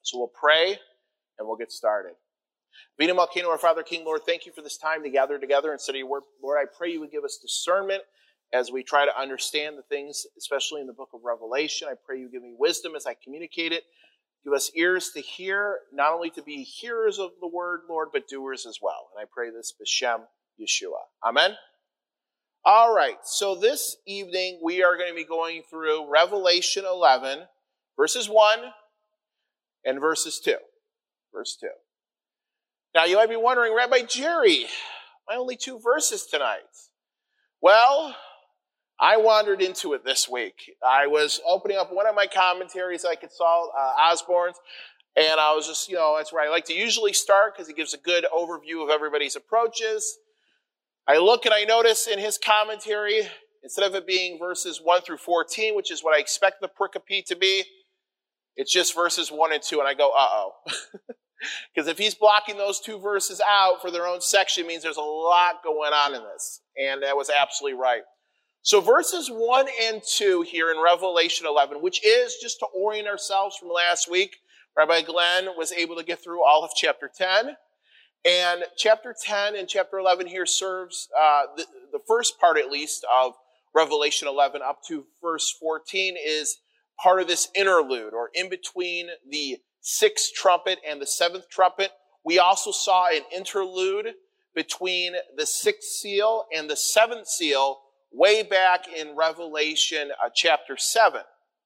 So we'll pray and we'll get started. Vina Malkino, our Father, King, Lord, thank you for this time to gather together and study your word. Lord, I pray you would give us discernment as we try to understand the things, especially in the book of Revelation. I pray you give me wisdom as I communicate it. Give us ears to hear, not only to be hearers of the word, Lord, but doers as well. And I pray this b'Shem Yeshua. Amen. All right, so this evening we are going to be going through Revelation 11, verses 1 and verses 2. Verse 2. Now you might be wondering, Rabbi Jerry, why only 2 verses tonight? Well, I wandered into it this week. I was opening up one of my commentaries I could saw, Osborne's, and I was just, that's where I like to usually start because it gives a good overview of everybody's approaches. I look and I notice in his commentary, instead of it being verses 1 through 14, which is what I expect the pericope to be, it's just verses 1 and 2, and I go, uh-oh. Because if he's blocking those 2 verses out for their own section, it means there's a lot going on in this. And that was absolutely right. So verses 1 and 2 here in Revelation 11, which is, just to orient ourselves from last week, Rabbi Glenn was able to get through all of chapter 10. And chapter 10 and chapter 11 here serves the first part, at least, of Revelation 11 up to verse 14 is part of this interlude, or in between the 6th trumpet and the 7th trumpet. We also saw an interlude between the 6th seal and the 7th seal way back in Revelation chapter 7.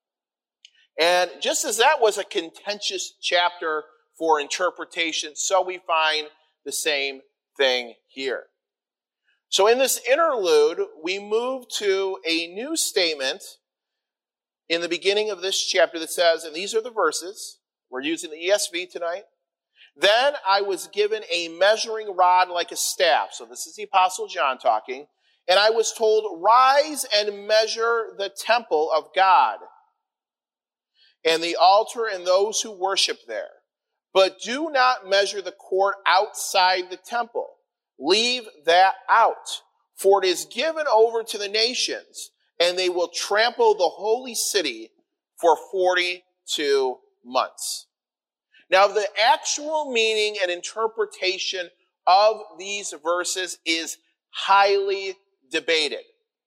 And just as that was a contentious chapter for interpretation, so we find the same thing here. So in this interlude, we move to a new statement in the beginning of this chapter that says, and these are the verses, we're using the ESV tonight, "Then I was given a measuring rod like a staff." So this is the Apostle John talking. "And I was told, rise and measure the temple of God, and the altar and those who worship there. But do not measure the court outside the temple. Leave that out. For it is given over to the nations, and they will trample the holy city for 42 months. Now, the actual meaning and interpretation of these verses is highly debated.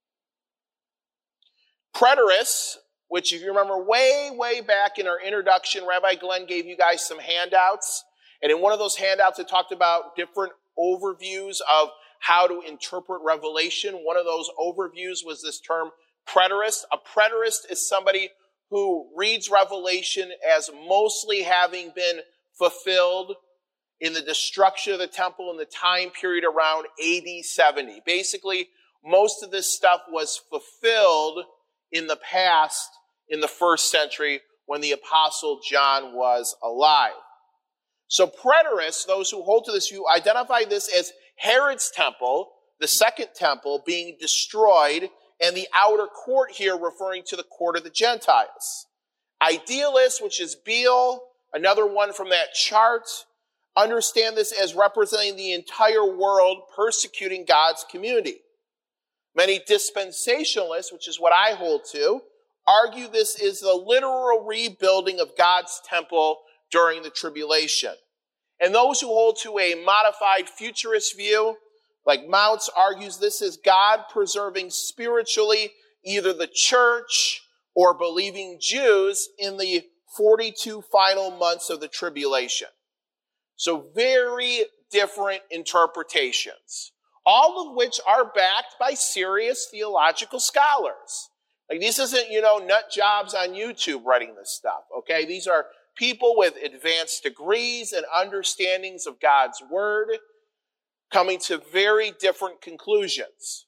Preterists, which if you remember way back in our introduction, Rabbi Glenn gave you guys some handouts. And in one of those handouts, it talked about different overviews of how to interpret Revelation. One of those overviews was this term preterist. A preterist is somebody who reads Revelation as mostly having been fulfilled in the destruction of the temple in the time period around AD 70. Basically, most of this stuff was fulfilled in the past, in the 1st century, when the Apostle John was alive. So preterists, those who hold to this view, identify this as Herod's temple, the 2nd temple, being destroyed, and the outer court here referring to the court of the Gentiles. Idealists, which is Beale, another one from that chart, understand this as representing the entire world persecuting God's community. Many dispensationalists, which is what I hold to, argue this is the literal rebuilding of God's temple during the tribulation. And those who hold to a modified futurist view, like Mounce, argues this is God preserving spiritually either the church or believing Jews in the 42 final months of the tribulation. So very different interpretations, all of which are backed by serious theological scholars. Like this isn't, nut jobs on YouTube writing this stuff, okay? These are people with advanced degrees and understandings of God's word coming to very different conclusions.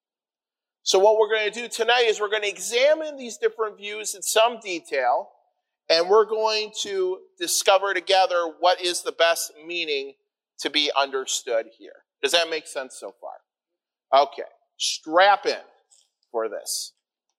So what we're going to do tonight is we're going to examine these different views in some detail, and we're going to discover together what is the best meaning to be understood here. Does that make sense so far? Okay, strap in for this.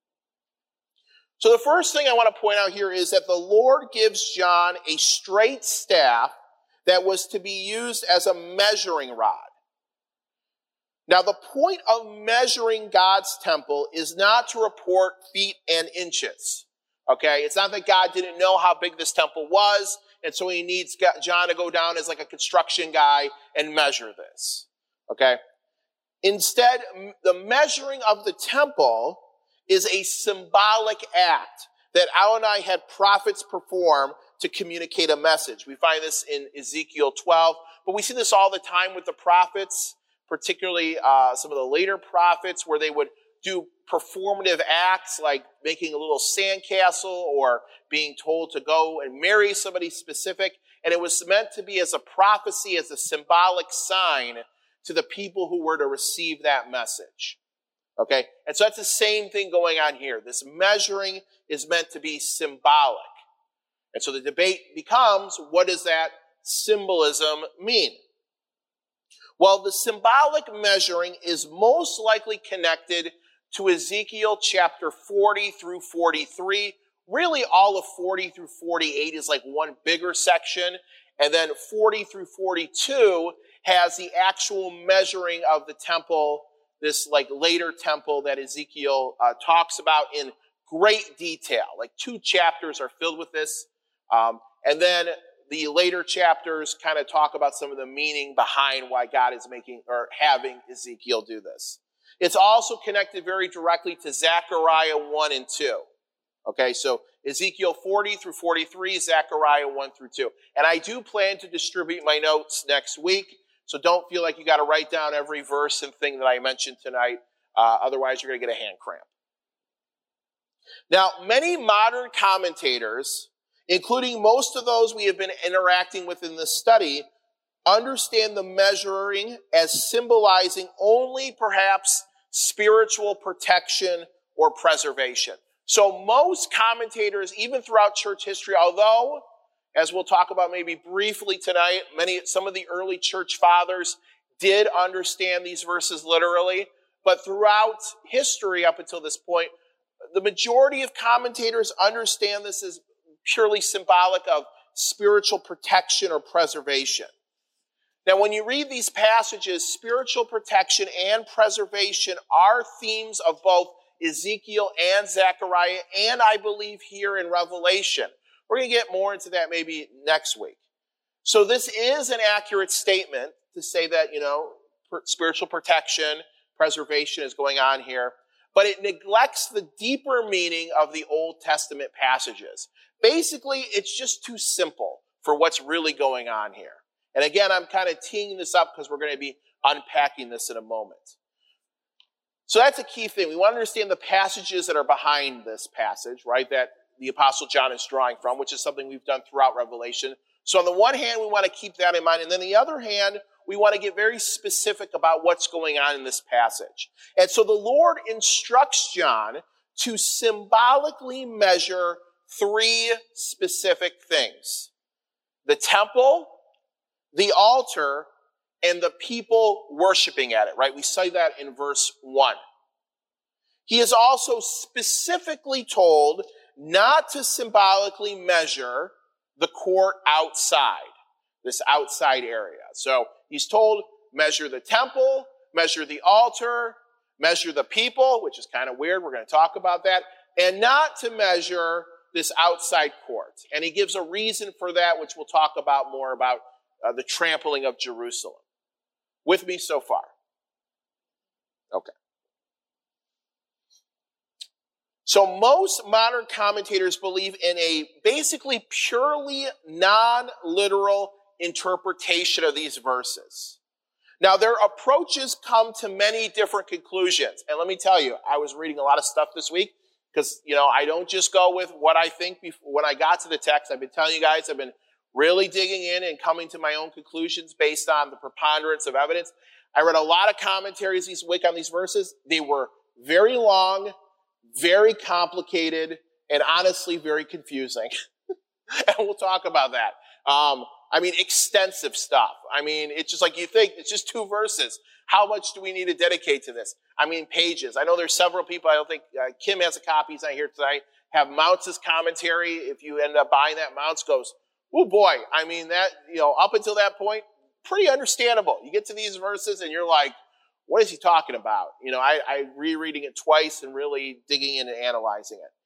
So the first thing I want to point out here is that the Lord gives John a straight staff that was to be used as a measuring rod. Now, the point of measuring God's temple is not to report feet and inches. Okay? It's not that God didn't know how big this temple was. and so he needs John to go down as like a construction guy and measure this. Okay? Instead, the measuring of the temple is a symbolic act that Adonai had prophets perform to communicate a message. We find this in Ezekiel 12, but we see this all the time with the prophets, particularly some of the later prophets, where they would do performative acts like making a little sandcastle or being told to go and marry somebody specific. And it was meant to be as a prophecy, as a symbolic sign to the people who were to receive that message. Okay? And so that's the same thing going on here. This measuring is meant to be symbolic. And so the debate becomes, what does that symbolism mean? Well, the symbolic measuring is most likely connected to Ezekiel chapter 40 through 43. Really, all of 40 through 48 is like one bigger section. And then 40 through 42 has the actual measuring of the temple, this like later temple that Ezekiel talks about in great detail. Like 2 chapters are filled with this. And then the later chapters kind of talk about some of the meaning behind why God is making or having Ezekiel do this. It's also connected very directly to Zechariah 1 and 2. Okay, so Ezekiel 40 through 43, Zechariah 1 through 2. And I do plan to distribute my notes next week, so don't feel like you got to write down every verse and thing that I mentioned tonight. Otherwise, you're going to get a hand cramp. Now, many modern commentators, including most of those we have been interacting with in this study, understand the measuring as symbolizing only perhaps spiritual protection or preservation. So most commentators, even throughout church history, although, as we'll talk about maybe briefly tonight, some of the early church fathers did understand these verses literally, but throughout history up until this point, the majority of commentators understand this as purely symbolic of spiritual protection or preservation. Now, when you read these passages, spiritual protection and preservation are themes of both Ezekiel and Zechariah, and I believe here in Revelation. We're going to get more into that maybe next week. So this is an accurate statement to say that, spiritual protection, preservation is going on here, but it neglects the deeper meaning of the Old Testament passages. Basically, it's just too simple for what's really going on here. And again, I'm kind of teeing this up because we're going to be unpacking this in a moment. So that's a key thing. We want to understand the passages that are behind this passage, right, that the Apostle John is drawing from, which is something we've done throughout Revelation. So on the one hand, we want to keep that in mind. And then the other hand, we want to get very specific about what's going on in this passage. And so the Lord instructs John to symbolically measure 3 specific things: the temple, the altar, and the people worshiping at it, right? We say that in verse 1. He is also specifically told not to symbolically measure the court outside, this outside area. So he's told, measure the temple, measure the altar, measure the people, which is kind of weird. We're going to talk about that. And not to measure this outside court. And he gives a reason for that, which we'll talk about more about the trampling of Jerusalem. With me so far? Okay. So most modern commentators believe in a basically purely non-literal interpretation of these verses. Now, their approaches come to many different conclusions. And let me tell you, I was reading a lot of stuff this week because, I don't just go with what I think when I got to the text. I've been telling you guys, I've been really digging in and coming to my own conclusions based on the preponderance of evidence. I read a lot of commentaries this week on these verses. They were very long, very complicated, and honestly very confusing. And we'll talk about that. Extensive stuff. It's just like you think, it's just 2 verses. How much do we need to dedicate to this? Pages. I know there's several people, I don't think, Kim has a copy, he's not here tonight, have Mounts' commentary. If you end up buying that, Mounts goes, oh boy, that, up until that point, pretty understandable. You get to these verses and you're like, what is he talking about? I rereading it twice and really digging in and analyzing it.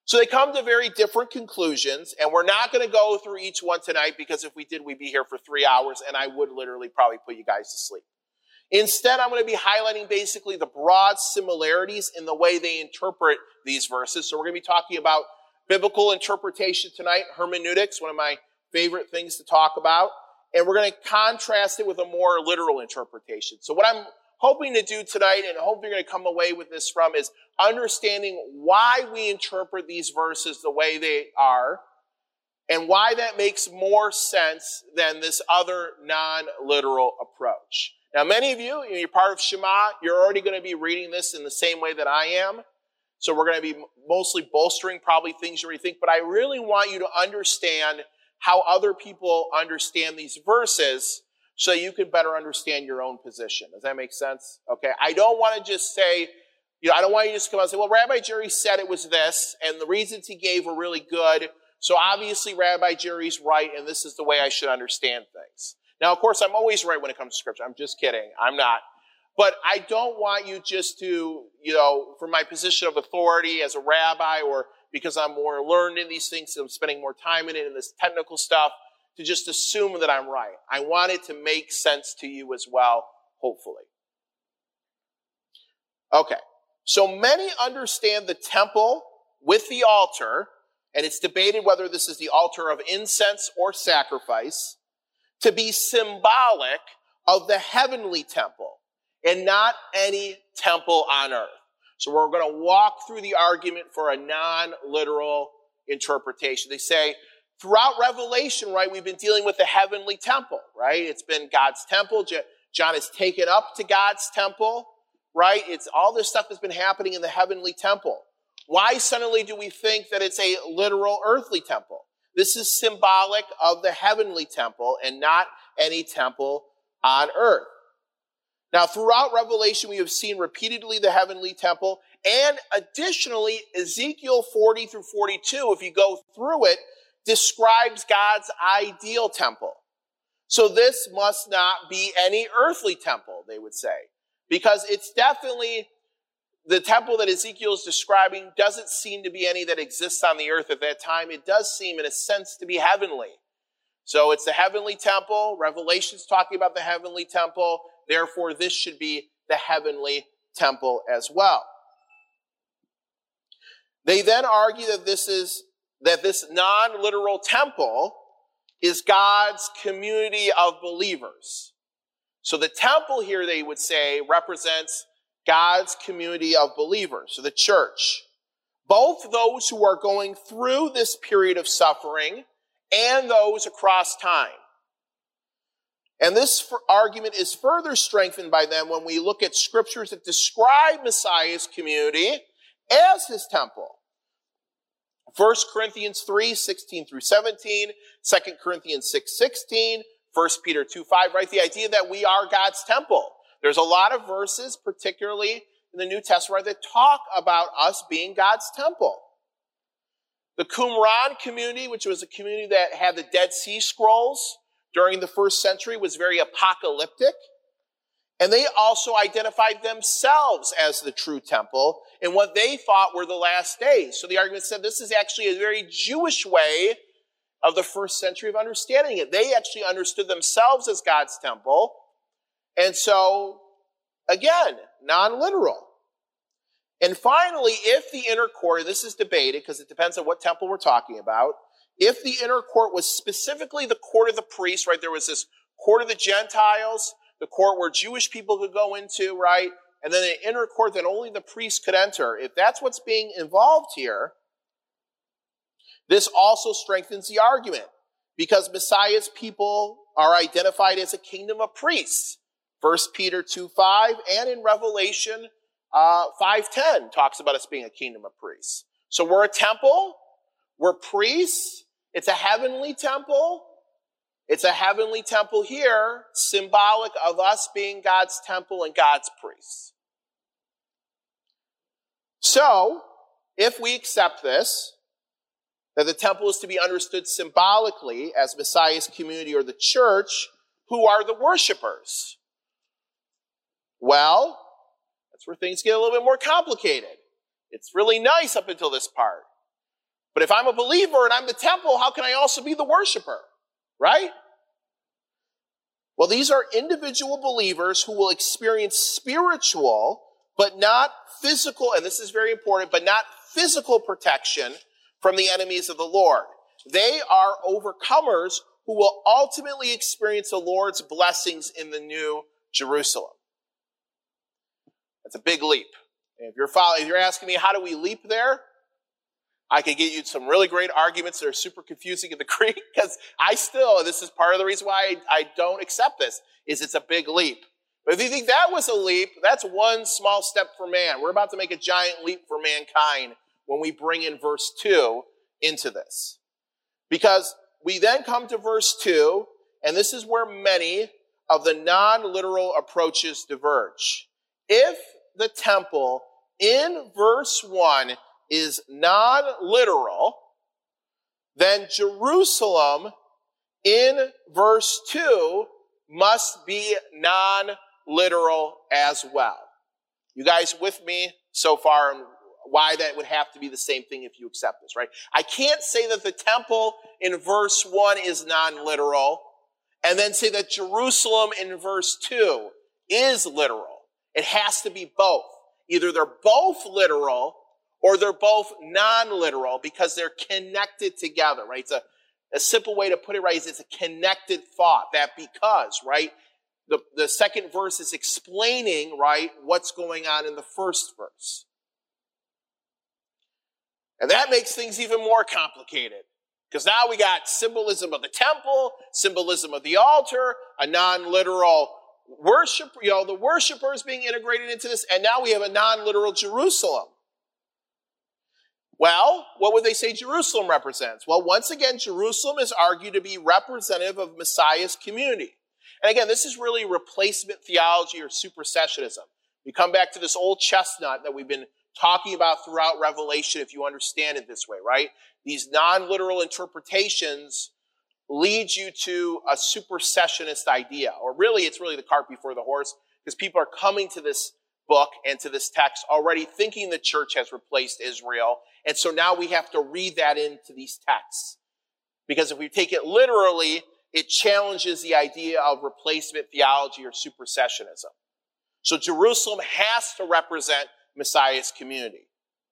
So they come to very different conclusions, and we're not going to go through each one tonight because if we did, we'd be here for 3 hours, and I would literally probably put you guys to sleep. Instead, I'm going to be highlighting basically the broad similarities in the way they interpret these verses. So we're going to be talking about biblical interpretation tonight, hermeneutics, one of my favorite things to talk about. And we're going to contrast it with a more literal interpretation. So what I'm hoping to do tonight, and I hope you're going to come away with this from, is understanding why we interpret these verses the way they are, and why that makes more sense than this other non-literal approach. Now, many of you, you're part of Shema, you're already going to be reading this in the same way that I am. So we're going to be mostly bolstering probably things you already think, but I really want you to understand how other people understand these verses so you can better understand your own position. Does that make sense? Okay, I don't want to just say, I don't want you to just come out and say, well, Rabbi Jerry said it was this, and the reasons he gave were really good, so obviously Rabbi Jerry's right, and this is the way I should understand things. Now, of course, I'm always right when it comes to Scripture. I'm just kidding. I'm not. But I don't want you just to, from my position of authority as a rabbi, or because I'm more learned in these things, so I'm spending more time in it, in this technical stuff, to just assume that I'm right. I want it to make sense to you as well, hopefully. Okay, so many understand the temple with the altar, and it's debated whether this is the altar of incense or sacrifice, to be symbolic of the heavenly temple and not any temple on earth. So we're going to walk through the argument for a non-literal interpretation. They say throughout Revelation, right, we've been dealing with the heavenly temple, right? It's been God's temple. John is taken up to God's temple, right? It's all this stuff has been happening in the heavenly temple. Why suddenly do we think that it's a literal earthly temple? This is symbolic of the heavenly temple and not any temple on earth. Now, throughout Revelation, we have seen repeatedly the heavenly temple, and additionally, Ezekiel 40 through 42, if you go through it, describes God's ideal temple. So this must not be any earthly temple, they would say, because it's definitely the temple that Ezekiel is describing doesn't seem to be any that exists on the earth at that time. It does seem, in a sense, to be heavenly. So it's the heavenly temple. Revelation's talking about the heavenly temple. Therefore, this should be the heavenly temple as well. They then argue that this non-literal temple is God's community of believers. So the temple here, they would say, represents God's community of believers, so the church. Both those who are going through this period of suffering and those across time. And this argument is further strengthened by them when we look at scriptures that describe Messiah's community as his temple. 1 Corinthians 3, 16 through 17, 2 Corinthians 6, 16, 1 Peter 2, 5, right? The idea that we are God's temple. There's a lot of verses, particularly in the New Testament, that talk about us being God's temple. The Qumran community, which was a community that had the Dead Sea Scrolls during the first century, was very apocalyptic. And they also identified themselves as the true temple in what they thought were the last days. So the argument said this is actually a very Jewish way of the first century of understanding it. They actually understood themselves as God's temple. And so, again, non-literal. And finally, if the inner court, this is debated because it depends on what temple we're talking about, if the inner court was specifically the court of the priests, right, there was this court of the Gentiles, the court where Jewish people could go into, right, and then the inner court that only the priests could enter. If that's what's being involved here, this also strengthens the argument because Messiah's people are identified as a kingdom of priests. 1 Peter 2:5 and in Revelation 5:10 talks about us being a kingdom of priests. So we're a temple, we're priests, it's a heavenly temple. It's a heavenly temple here, symbolic of us being God's temple and God's priests. So, if we accept this, that the temple is to be understood symbolically as Messiah's community or the church, who are the worshipers? Well, that's where things get a little bit more complicated. It's really nice up until this part. But if I'm a believer and I'm the temple, how can I also be the worshiper? Right? Well, these are individual believers who will experience spiritual, but not physical, and this is very important, but not physical protection from the enemies of the Lord. They are overcomers who will ultimately experience the Lord's blessings in the New Jerusalem. That's a big leap. And if you're asking me, how do we leap there? I could get you some really great arguments that are super confusing in the Greek, because this is part of the reason why I don't accept this, is it's a big leap. But if you think that was a leap, that's one small step for man. We're about to make a giant leap for mankind when we bring in verse 2 into this. Because we then come to verse 2, and this is where many of the non-literal approaches diverge. If the temple in verse 1 is non-literal, then Jerusalem in verse 2 must be non-literal as well. You guys with me so far on why that would have to be the same thing if you accept this, right? I can't say that the temple in verse 1 is non-literal and then say that Jerusalem in verse 2 is literal. It has to be both. Either they're both literal or they're both non-literal because they're connected together, right? It's a simple way to put it, right, is it's a connected thought. That because, right, the second verse is explaining, right, what's going on in the first verse. And that makes things even more complicated. Because now we got symbolism of the temple, symbolism of the altar, a non-literal worship, the worshipers being integrated into this, and now we have a non-literal Jerusalem. Well, what would they say Jerusalem represents? Well, once again, Jerusalem is argued to be representative of Messiah's community. And again, this is really replacement theology or supersessionism. We come back to this old chestnut that we've been talking about throughout Revelation, if you understand it this way, right? These non-literal interpretations lead you to a supersessionist idea. Or really, it's really the cart before the horse, because people are coming to this book and to this text already thinking the church has replaced Israel. And so now we have to read that into these texts. Because if we take it literally, it challenges the idea of replacement theology or supersessionism. So Jerusalem has to represent Messiah's community.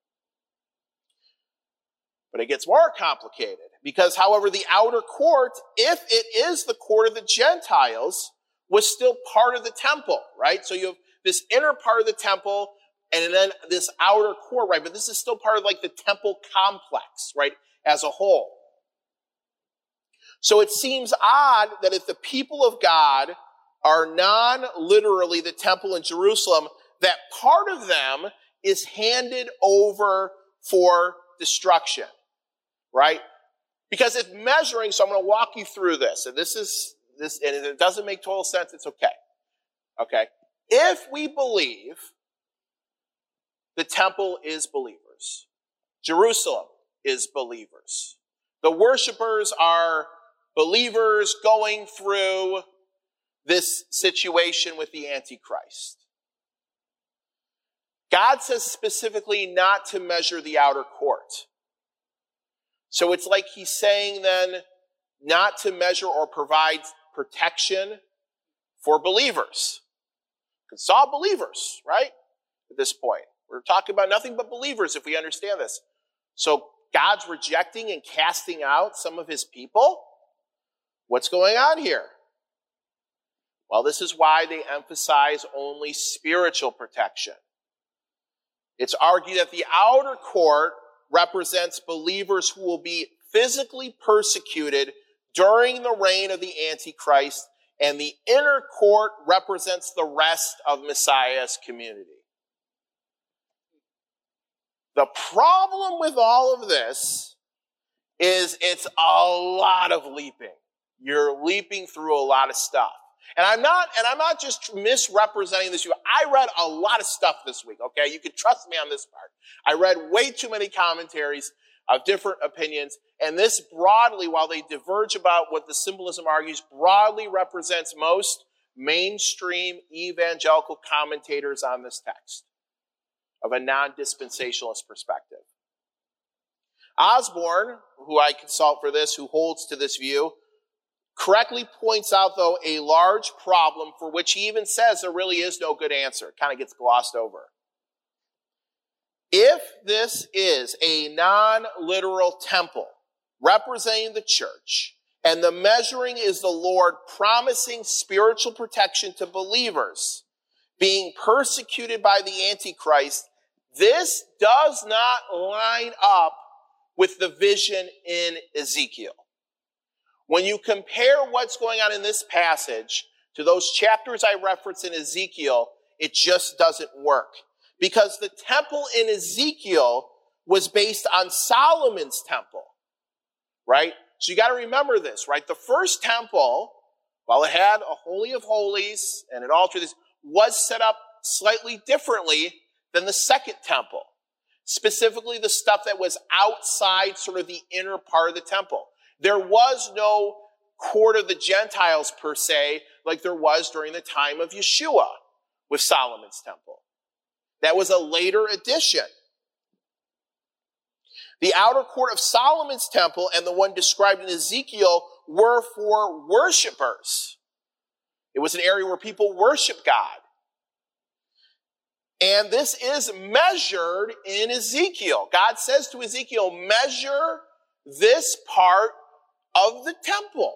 But it gets more complicated because, however, the outer court, if it is the court of the Gentiles, was still part of the temple, right? So you have this inner part of the temple and then this outer court, right? But this is still part of like the temple complex, right, as a whole. So it seems odd that if the people of God are non-literally the temple in Jerusalem, that part of them is handed over for destruction, right? Because it's measuring, so I'm going to walk you through this. And this, and it doesn't make total sense, it's okay. Okay? If we believe the temple is believers, Jerusalem is believers, the worshipers are believers going through this situation with the Antichrist. God says specifically not to measure the outer court. So it's like he's saying then not to measure or provide protection for believers. Because it's all believers, right? At this point. We're talking about nothing but believers if we understand this. So God's rejecting and casting out some of his people? What's going on here? Well, this is why they emphasize only spiritual protection. It's argued that the outer court represents believers who will be physically persecuted during the reign of the Antichrist, and the inner court represents the rest of Messiah's community. The problem with all of this is it's a lot of leaping. You're leaping through a lot of stuff. And I'm not just misrepresenting this. I read a lot of stuff this week, okay? You can trust me on this part. I read way too many commentaries of different opinions, and this broadly, while they diverge about what the symbolism argues, broadly represents most mainstream evangelical commentators on this text of a non-dispensationalist perspective. Osborne, who I consult for this, who holds to this view, correctly points out, though, a large problem for which he even says there really is no good answer. It kind of gets glossed over. If this is a non-literal temple representing the church, and the measuring is the Lord promising spiritual protection to believers being persecuted by the Antichrist, this does not line up with the vision in Ezekiel. When you compare what's going on in this passage to those chapters I referenced in Ezekiel, it just doesn't work. Because the temple in Ezekiel was based on Solomon's temple, right? So you got to remember this, right? The first temple, while it had a Holy of Holies and an altar, this was set up slightly differently than the second temple. Specifically, the stuff that was outside sort of the inner part of the temple. There was no court of the Gentiles per se, like there was during the time of Yeshua with Solomon's temple. That was a later addition. The outer court of Solomon's temple and the one described in Ezekiel were for worshipers. It was an area where people worship God. And this is measured in Ezekiel. God says to Ezekiel, measure this part of the temple.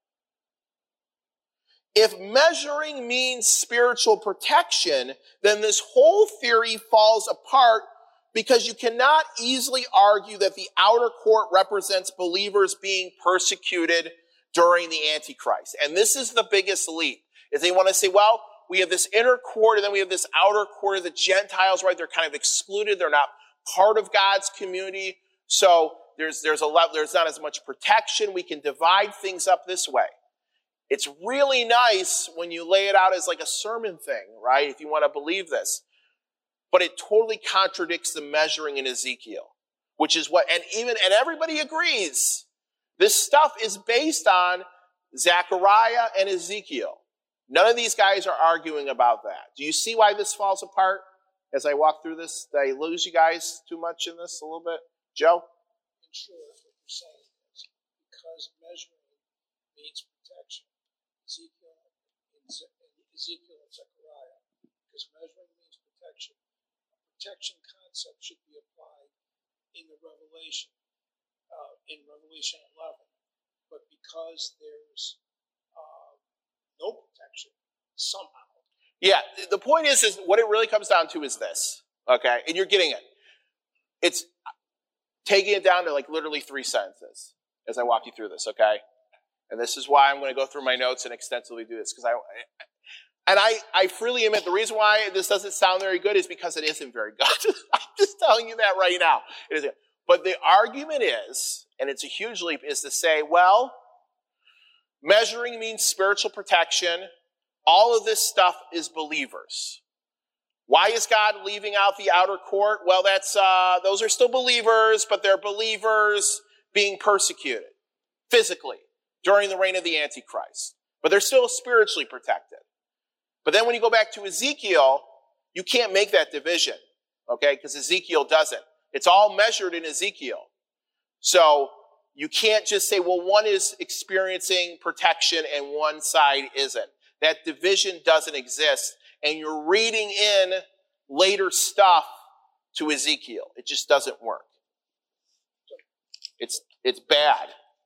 If measuring means spiritual protection, then this whole theory falls apart because you cannot easily argue that the outer court represents believers being persecuted during the Antichrist. And this is the biggest leap, is they want to say, well, we have this inner court and then we have this outer court of the Gentiles, right? They're kind of excluded. They're not part of God's community. So there's not as much protection. We can divide things up this way. It's really nice when you lay it out as like a sermon thing, right? If you want to believe this. But it totally contradicts the measuring in Ezekiel, which is what, and everybody agrees. This stuff is based on Zechariah and Ezekiel. None of these guys are arguing about that. Do you see why this falls apart as I walk through this? Did I lose you guys too much in this a little bit? Joe? Sure, what you're saying is because measuring means protection. Ezekiel and Zechariah, because measuring means protection. A protection concept should be applied in the Revelation, in Revelation 11. But because there's no protection, somehow. Yeah, the point is what it really comes down to is this, okay? And you're getting it. It's taking it down to like literally 3 sentences as I walk you through this, okay? And this is why I'm going to go through my notes and extensively do this, because I freely admit the reason why this doesn't sound very good is because it isn't very good. I'm just telling you that right now. It isn't. But the argument is, and it's a huge leap, is to say, well, measuring means spiritual protection. All of this stuff is believers. Why is God leaving out the outer court? Well, those are still believers, but they're believers being persecuted physically during the reign of the Antichrist. But they're still spiritually protected. But then when you go back to Ezekiel, you can't make that division, okay? Because Ezekiel doesn't. It's all measured in Ezekiel. So you can't just say, well, one is experiencing protection and one side isn't. That division doesn't exist. And you're reading in later stuff to Ezekiel. It just doesn't work. It's bad.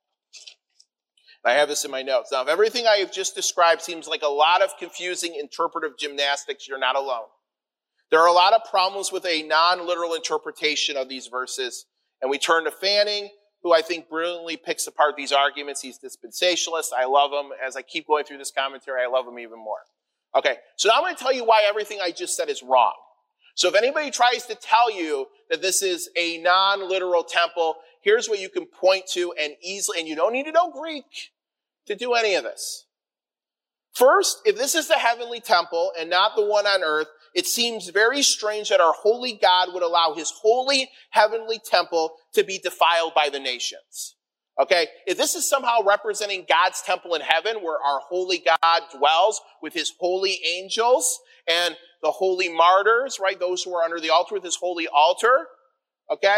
I have this in my notes. Now, if everything I have just described seems like a lot of confusing interpretive gymnastics, you're not alone. There are a lot of problems with a non-literal interpretation of these verses. And we turn to Fanning, who I think brilliantly picks apart these arguments. He's dispensationalist. I love him. As I keep going through this commentary, I love him even more. Okay, so now I'm going to tell you why everything I just said is wrong. So if anybody tries to tell you that this is a non-literal temple, here's what you can point to and you don't need to know Greek to do any of this. First, if this is the heavenly temple and not the one on earth, it seems very strange that our holy God would allow his holy heavenly temple to be defiled by the nations. Okay, if this is somehow representing God's temple in heaven where our holy God dwells with his holy angels and the holy martyrs, right, those who are under the altar with his holy altar, okay,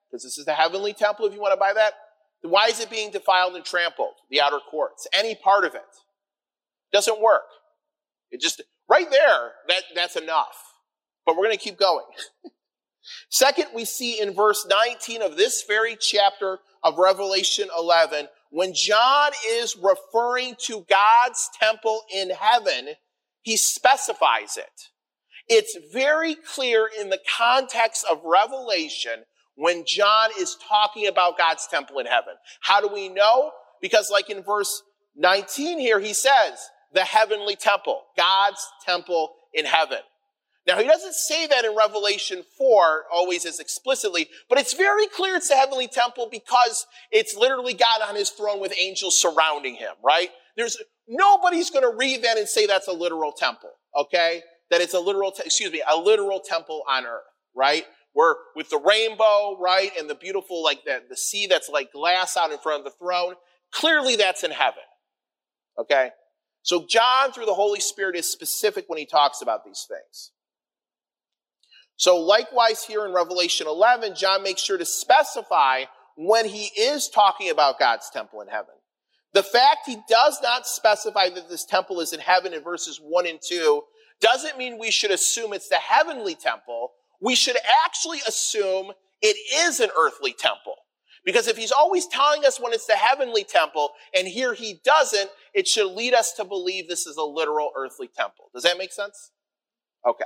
because this is the heavenly temple if you want to buy that. Then why is it being defiled and trampled, the outer courts? Any part of it doesn't work. It just, right there, that's enough. But we're going to keep going. Second, we see in verse 19 of this very chapter of Revelation 11, when John is referring to God's temple in heaven, he specifies it. It's very clear in the context of Revelation when John is talking about God's temple in heaven. How do we know? Because like in verse 19 here, he says, the heavenly temple, God's temple in heaven. Now, he doesn't say that in Revelation 4 always as explicitly, but it's very clear it's the heavenly temple because it's literally God on his throne with angels surrounding him, right? Nobody's going to read that and say that's a literal temple, okay? That it's a literal temple on earth, right? We're with the rainbow, right? And the beautiful, like the sea that's like glass out in front of the throne. Clearly that's in heaven, okay? So John, through the Holy Spirit, is specific when he talks about these things. So likewise here in Revelation 11, John makes sure to specify when he is talking about God's temple in heaven. The fact he does not specify that this temple is in heaven in verses 1 and 2 doesn't mean we should assume it's the heavenly temple. We should actually assume it is an earthly temple. Because if he's always telling us when it's the heavenly temple, and here he doesn't, it should lead us to believe this is a literal earthly temple. Does that make sense? Okay.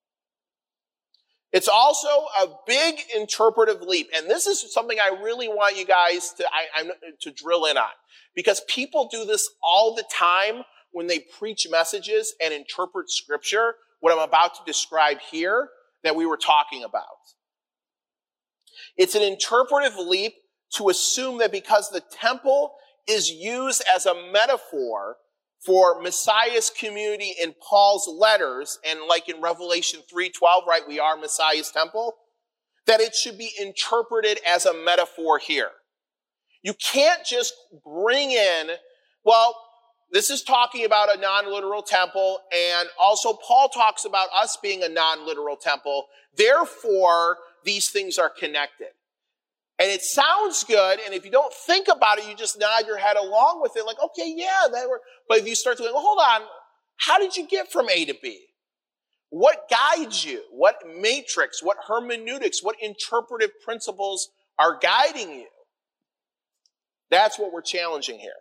It's also a big interpretive leap. And this is something I really want you guys to drill in on. Because people do this all the time when they preach messages and interpret scripture, what I'm about to describe here that we were talking about. It's an interpretive leap to assume that because the temple is used as a metaphor for Messiah's community in Paul's letters, and like in Revelation 3:12, right, we are Messiah's temple, that it should be interpreted as a metaphor here. You can't just bring in, well, this is talking about a non-literal temple, and also Paul talks about us being a non-literal temple. Therefore, these things are connected. And it sounds good, and if you don't think about it, you just nod your head along with it, like, okay, yeah, but if you start to think, well, hold on, how did you get from A to B? What guides you? What matrix, what hermeneutics, what interpretive principles are guiding you? That's what we're challenging here.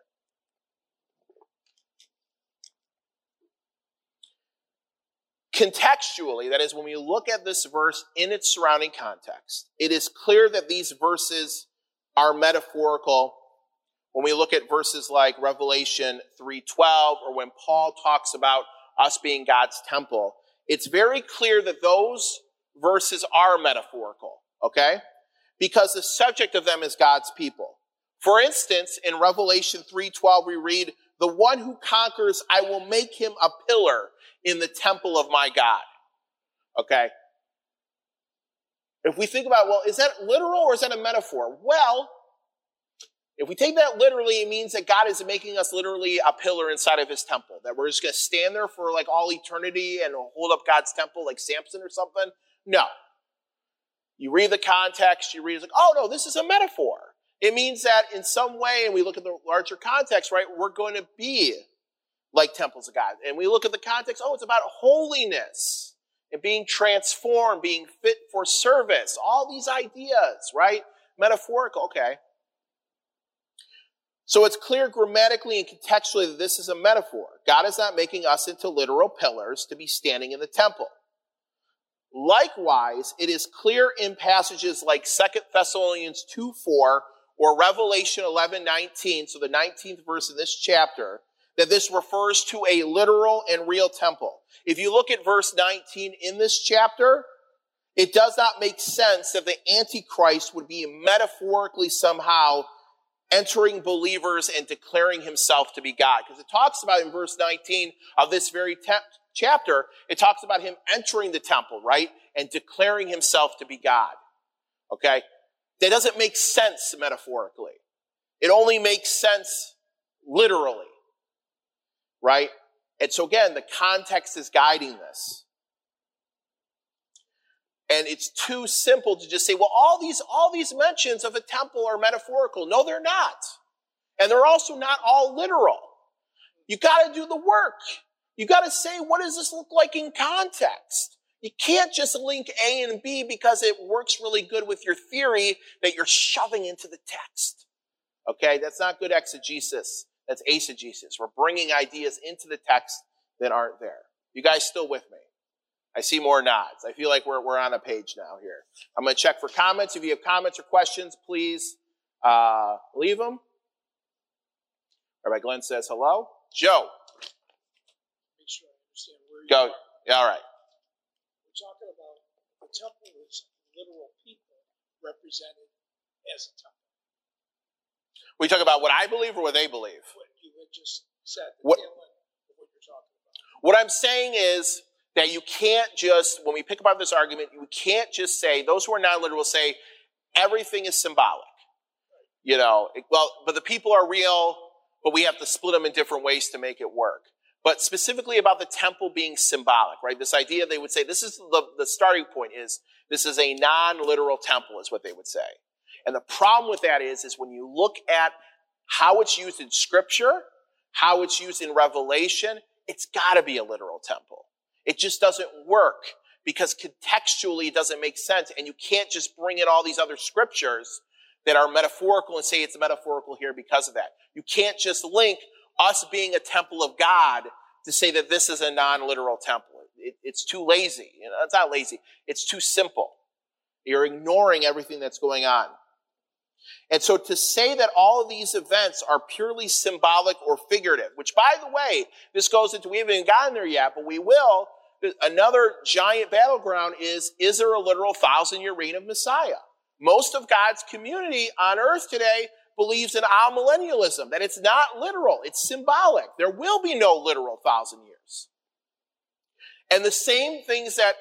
Contextually, that is, when we look at this verse in its surrounding context, it is clear that these verses are metaphorical. When we look at verses like Revelation 3:12, or when Paul talks about us being God's temple, it's very clear that those verses are metaphorical, okay? Because the subject of them is God's people. For instance, in Revelation 3:12, we read, "The one who conquers, I will make him a pillar in the temple of my God." Okay? If we think about, well, is that literal or is that a metaphor? Well, if we take that literally, it means that God is making us literally a pillar inside of his temple. That we're just going to stand there for like all eternity and hold up God's temple like Samson or something. No. You read the context, you read, it's like, oh no, this is a metaphor. It means that in some way, and we look at the larger context, right, we're going to be like temples of God. And we look at the context, oh, it's about holiness and being transformed, being fit for service. All these ideas, right? Metaphorical, okay. So it's clear grammatically and contextually that this is a metaphor. God is not making us into literal pillars to be standing in the temple. Likewise, it is clear in passages like 2 Thessalonians 2:4 or Revelation 11:19, so the 19th verse in this chapter, that this refers to a literal and real temple. If you look at verse 19 in this chapter, it does not make sense that the Antichrist would be metaphorically somehow entering believers and declaring himself to be God. Because it talks about in verse 19 of this very chapter, it talks about him entering the temple, right? And declaring himself to be God. Okay? That doesn't make sense metaphorically. It only makes sense literally. Right? And so again, the context is guiding this. And it's too simple to just say, well, all these mentions of a temple are metaphorical. No, they're not. And they're also not all literal. You got to do the work. You got to say, what does this look like in context? You can't just link A and B because it works really good with your theory that you're shoving into the text. Okay, that's not good exegesis. That's eisegesis. We're bringing ideas into the text that aren't there. You guys still with me? I see more nods. I feel like we're on a page now here. I'm going to check for comments. If you have comments or questions, please leave them. Rabbi Glenn says hello. Joe. Make sure I understand where you Go. are. Yeah, all right. We're talking about the temple is literal people represented as a temple. We talk about what I believe or what they believe? What you had just said, What- tail end of what you're talking about. What I'm saying is that you can't just, when we pick apart this argument, you can't just say, those who are non-literal say, everything is symbolic. You know, but the people are real, but we have to split them in different ways to make it work. But specifically about the temple being symbolic, right? This idea, they would say, this is the starting point is, this is a non-literal temple is what they would say. And the problem with that is when you look at how it's used in Scripture, how it's used in Revelation, it's got to be a literal temple. It just doesn't work because contextually it doesn't make sense. And you can't just bring in all these other scriptures that are metaphorical and say it's metaphorical here because of that. You can't just link us being a temple of God to say that this is a non-literal temple. It's too lazy. You know, it's not lazy. It's too simple. You're ignoring everything that's going on. And so to say that all of these events are purely symbolic or figurative, which by the way, this goes into, we haven't even gotten there yet, but we will. Another giant battleground is there a literal 1,000-year reign of Messiah? Most of God's community on earth today believes in amillennialism, that it's not literal, it's symbolic. There will be no literal 1,000 years. And the same things that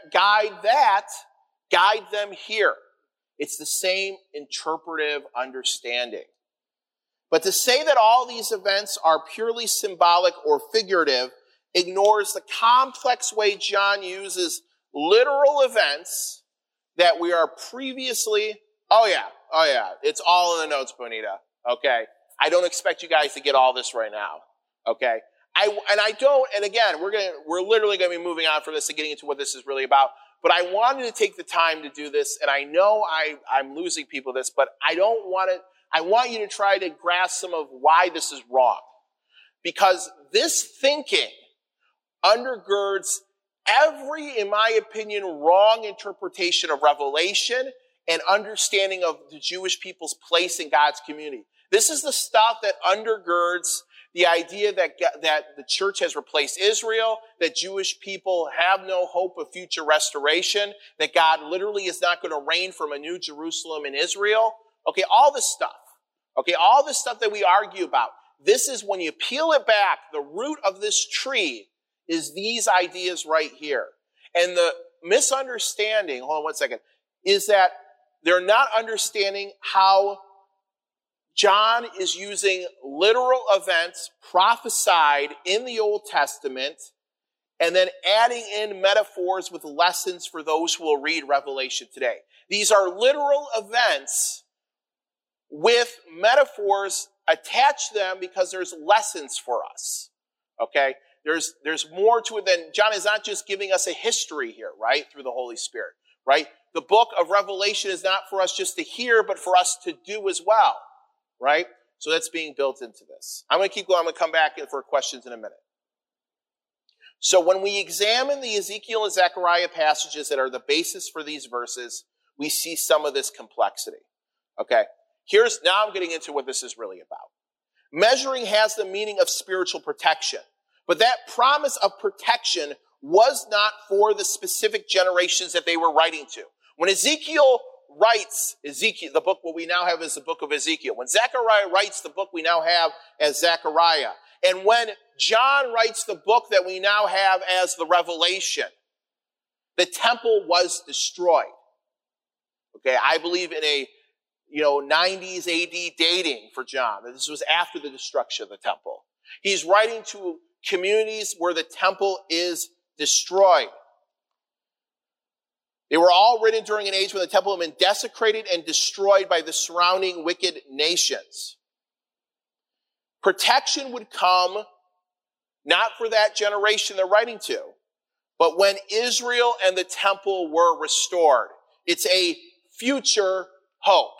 guide them here. It's the same interpretive understanding. But to say that all these events are purely symbolic or figurative ignores the complex way John uses literal events that we are previously, oh yeah, it's all in the notes, Bonita, okay? I don't expect you guys to get all this right now, okay? And again, we're literally going to be moving on from this and getting into what this is really about. But I wanted to take the time to do this, and I know I'm losing people this, but I want you to try to grasp some of why this is wrong. Because this thinking undergirds every, in my opinion, wrong interpretation of Revelation and understanding of the Jewish people's place in God's community. This is the stuff that undergirds the idea that the church has replaced Israel, that Jewish people have no hope of future restoration, that God literally is not going to reign from a new Jerusalem in Israel. Okay, all this stuff. Okay, all this stuff that we argue about. This is when you peel it back, the root of this tree is these ideas right here. And the misunderstanding, hold on one second, is that they're not understanding how John is using literal events prophesied in the Old Testament and then adding in metaphors with lessons for those who will read Revelation today. These are literal events with metaphors attached to them because there's lessons for us. Okay? There's more to it than, John is not just giving us a history here, right? Through the Holy Spirit, right? The book of Revelation is not for us just to hear, but for us to do as well. Right? So that's being built into this. I'm going to keep going. I'm going to come back for questions in a minute. So when we examine the Ezekiel and Zechariah passages that are the basis for these verses, we see some of this complexity. Okay? Now I'm getting into what this is really about. Measuring has the meaning of spiritual protection. But that promise of protection was not for the specific generations that they were writing to. When Ezekiel writes the book, what we now have is the book of Ezekiel. When Zechariah writes the book we now have as Zechariah. And when John writes the book that we now have as the Revelation, the temple was destroyed. Okay, I believe in a 90s AD dating for John. This was after the destruction of the temple. He's writing to communities where the temple is destroyed. They were all written during an age when the temple had been desecrated and destroyed by the surrounding wicked nations. Protection would come not for that generation they're writing to, but when Israel and the temple were restored. It's a future hope.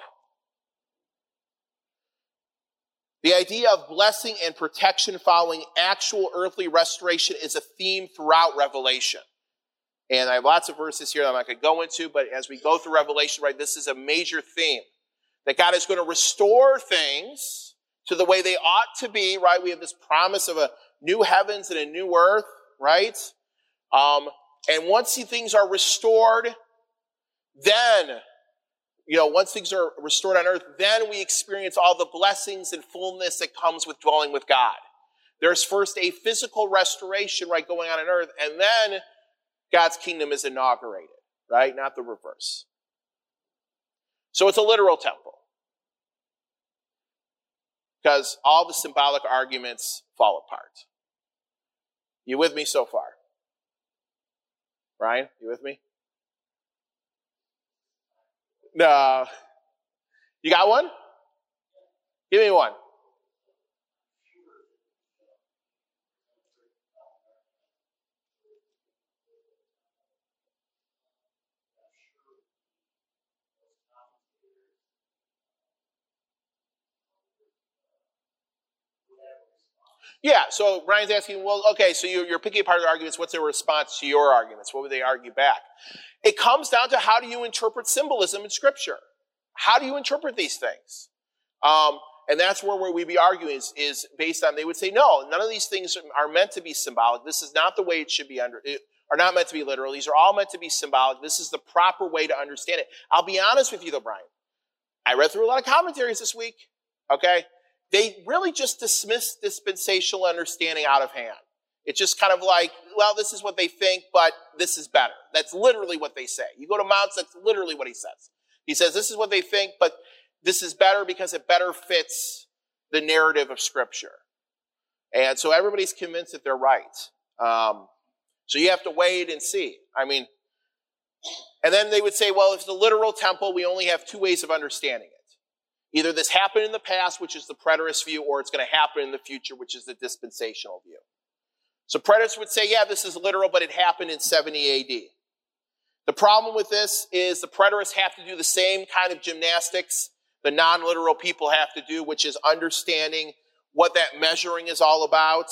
The idea of blessing and protection following actual earthly restoration is a theme throughout Revelation. And I have lots of verses here that I'm not going to go into, but as we go through Revelation, right, this is a major theme. That God is going to restore things to the way they ought to be, right? We have this promise of a new heavens and a new earth, right? And once things are restored, then, once things are restored on earth, then we experience all the blessings and fullness that comes with dwelling with God. There's first a physical restoration, right, going on earth, and then God's kingdom is inaugurated, right? Not the reverse. So it's a literal temple. Because all the symbolic arguments fall apart. You with me so far? Ryan, you with me? No. You got one? Give me one. Yeah, so Brian's asking, well, okay, so you're picking apart the arguments. What's their response to your arguments? What would they argue back? It comes down to how do you interpret symbolism in Scripture? How do you interpret these things? And that's where we be arguing is based on, they would say, no, none of these things are meant to be symbolic. This is not the way it should be are not meant to be literal. These are all meant to be symbolic. This is the proper way to understand it. I'll be honest with you though, Brian. I read through a lot of commentaries this week, okay? They really just dismiss dispensational understanding out of hand. It's just kind of like, well, this is what they think, but this is better. That's literally what they say. You go to Mounts, that's literally what he says. He says, this is what they think, but this is better because it better fits the narrative of Scripture. And so everybody's convinced that they're right. So you have to wait and see. And then they would say, well, if it's a literal temple, we only have two ways of understanding it. Either this happened in the past, which is the preterist view, or it's going to happen in the future, which is the dispensational view. So preterists would say, yeah, this is literal, but it happened in 70 AD. The problem with this is the preterists have to do the same kind of gymnastics the non-literal people have to do, which is understanding what that measuring is all about,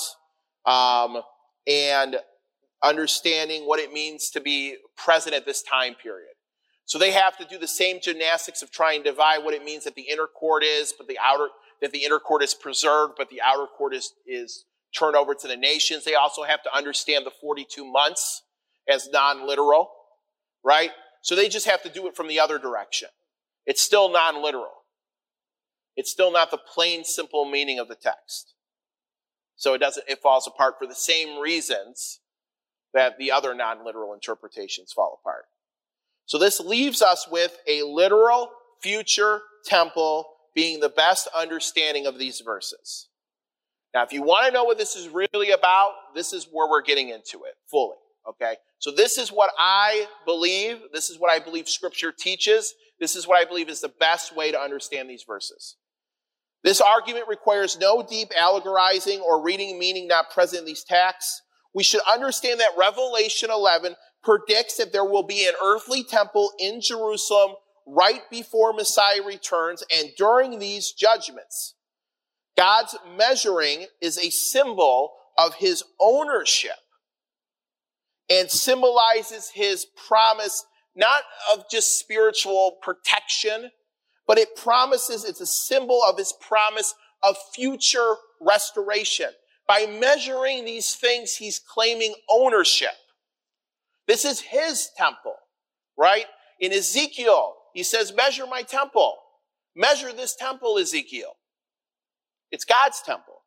and understanding what it means to be present at this time period. So they have to do the same gymnastics of trying to divide what it means that the inner court is, but that the inner court is preserved, but the outer court is turned over to the nations. They also have to understand the 42 months as non-literal, right? So they just have to do it from the other direction. It's still non-literal. It's still not the plain, simple meaning of the text. So it falls apart for the same reasons that the other non-literal interpretations fall apart. So this leaves us with a literal future temple being the best understanding of these verses. Now, if you want to know what this is really about, this is where we're getting into it fully, okay? So this is what I believe. This is what I believe Scripture teaches. This is what I believe is the best way to understand these verses. This argument requires no deep allegorizing or reading meaning not present in these texts. We should understand that Revelation 11 predicts that there will be an earthly temple in Jerusalem right before Messiah returns, and during these judgments, God's measuring is a symbol of his ownership and symbolizes his promise, not of just spiritual protection, but it's a symbol of his promise of future restoration. By measuring these things, he's claiming ownership. This is his temple, right? In Ezekiel, he says, measure my temple. Measure this temple, Ezekiel. It's God's temple.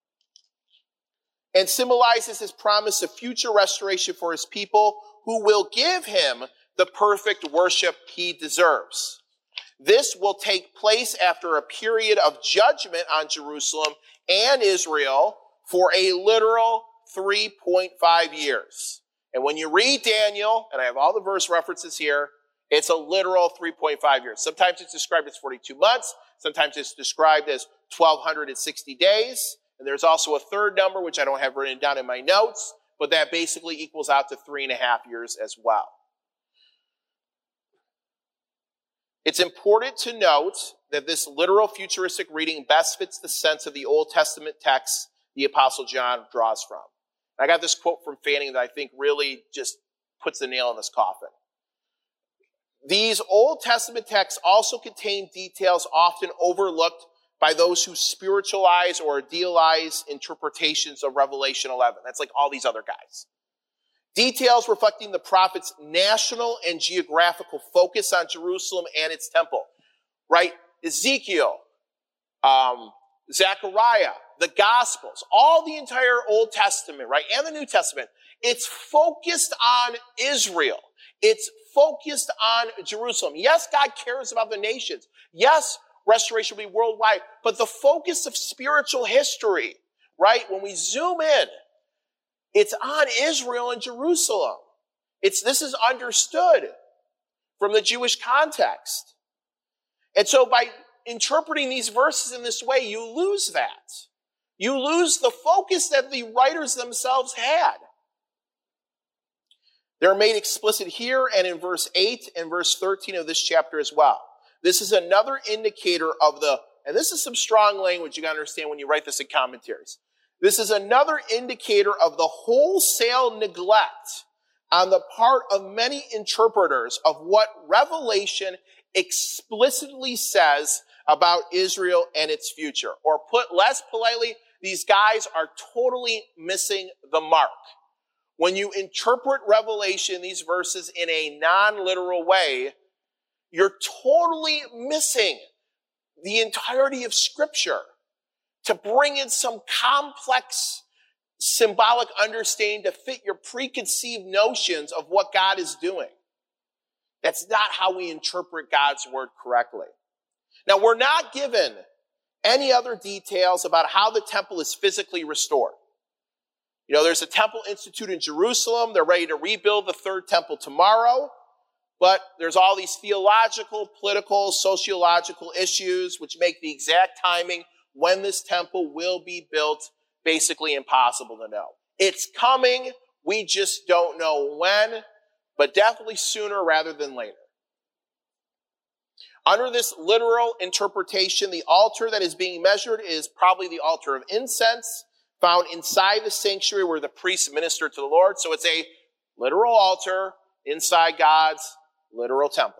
And symbolizes his promise of future restoration for his people who will give him the perfect worship he deserves. This will take place after a period of judgment on Jerusalem and Israel for a literal 3.5 years. And when you read Daniel, and I have all the verse references here, it's a literal 3.5 years. Sometimes it's described as 42 months. Sometimes it's described as 1,260 days. And there's also a third number, which I don't have written down in my notes, but that basically equals out to 3.5 years as well. It's important to note that this literal futuristic reading best fits the sense of the Old Testament text the Apostle John draws from. I got this quote from Fanning that I think really just puts the nail in this coffin. These Old Testament texts also contain details often overlooked by those who spiritualize or idealize interpretations of Revelation 11. That's like all these other guys. Details reflecting the prophet's national and geographical focus on Jerusalem and its temple. Right? Ezekiel, Zechariah, the Gospels, all the entire Old Testament, right, and the New Testament, it's focused on Israel. It's focused on Jerusalem. Yes, God cares about the nations. Yes, restoration will be worldwide, but the focus of spiritual history, right, when we zoom in, it's on Israel and Jerusalem. This is understood from the Jewish context. And so by interpreting these verses in this way, you lose that. You lose the focus that the writers themselves had. They're made explicit here and in verse 8 and verse 13 of this chapter as well. This is another indicator of and this is some strong language you got to understand when you write this in commentaries. This is another indicator of the wholesale neglect on the part of many interpreters of what Revelation explicitly says about Israel and its future. Or put less politely, these guys are totally missing the mark. When you interpret Revelation, these verses, in a non-literal way, you're totally missing the entirety of Scripture to bring in some complex symbolic understanding to fit your preconceived notions of what God is doing. That's not how we interpret God's word correctly. Now, we're not given any other details about how the temple is physically restored. There's a temple institute in Jerusalem. They're ready to rebuild the third temple tomorrow. But there's all these theological, political, sociological issues which make the exact timing when this temple will be built basically impossible to know. It's coming. We just don't know when, but definitely sooner rather than later. Under this literal interpretation, the altar that is being measured is probably the altar of incense found inside the sanctuary where the priests minister to the Lord. So it's a literal altar inside God's literal temple.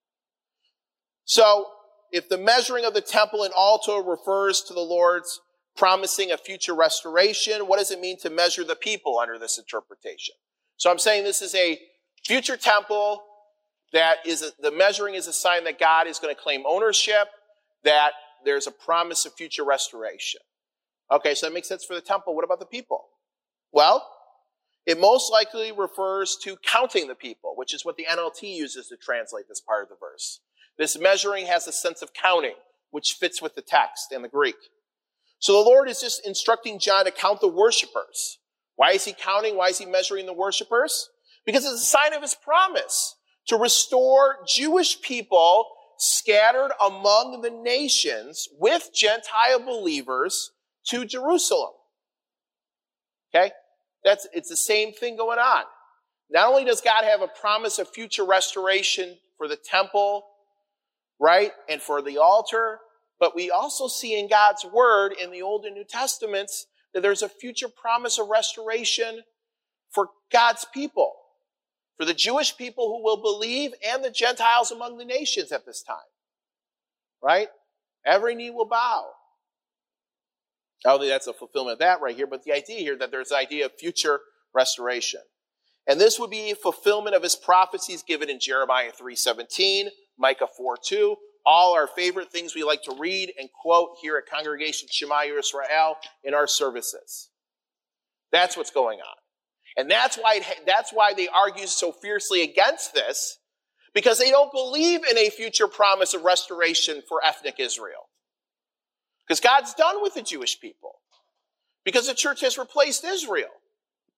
So if the measuring of the temple and altar refers to the Lord's promising a future restoration, what does it mean to measure the people under this interpretation? So I'm saying this is a future temple the measuring is a sign that God is going to claim ownership, that there's a promise of future restoration. Okay, so that makes sense for the temple. What about the people? Well, it most likely refers to counting the people, which is what the NLT uses to translate this part of the verse. This measuring has a sense of counting, which fits with the text and the Greek. So the Lord is just instructing John to count the worshipers. Why is he counting? Why is he measuring the worshipers? Because it's a sign of his promise to restore Jewish people scattered among the nations with Gentile believers to Jerusalem. Okay? It's the same thing going on. Not only does God have a promise of future restoration for the temple, right, and for the altar, but we also see in God's word in the Old and New Testaments that there's a future promise of restoration for God's people, for the Jewish people who will believe and the Gentiles among the nations at this time. Right? Every knee will bow. Oh, that's a fulfillment of that right here, but the idea here that there's an idea of future restoration. And this would be a fulfillment of his prophecies given in Jeremiah 3:17, Micah 4:2, all our favorite things we like to read and quote here at Congregation Shema Yisrael in our services. That's what's going on. And that's why they argue so fiercely against this, because they don't believe in a future promise of restoration for ethnic Israel. Because God's done with the Jewish people. Because the church has replaced Israel.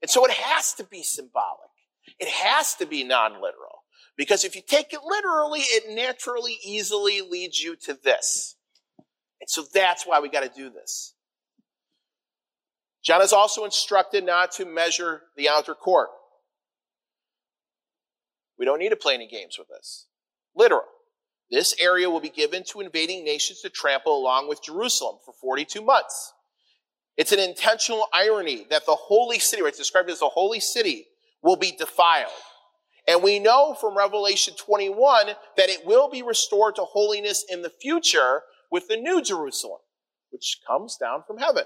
And so it has to be symbolic. It has to be non-literal. Because if you take it literally, it naturally, easily leads you to this. And so that's why we got to do this. John is also instructed not to measure the outer court. We don't need to play any games with this. Literal. This area will be given to invading nations to trample along with Jerusalem for 42 months. It's an intentional irony that the holy city, right, it's described as the holy city, will be defiled. And we know from Revelation 21 that it will be restored to holiness in the future with the new Jerusalem, which comes down from heaven.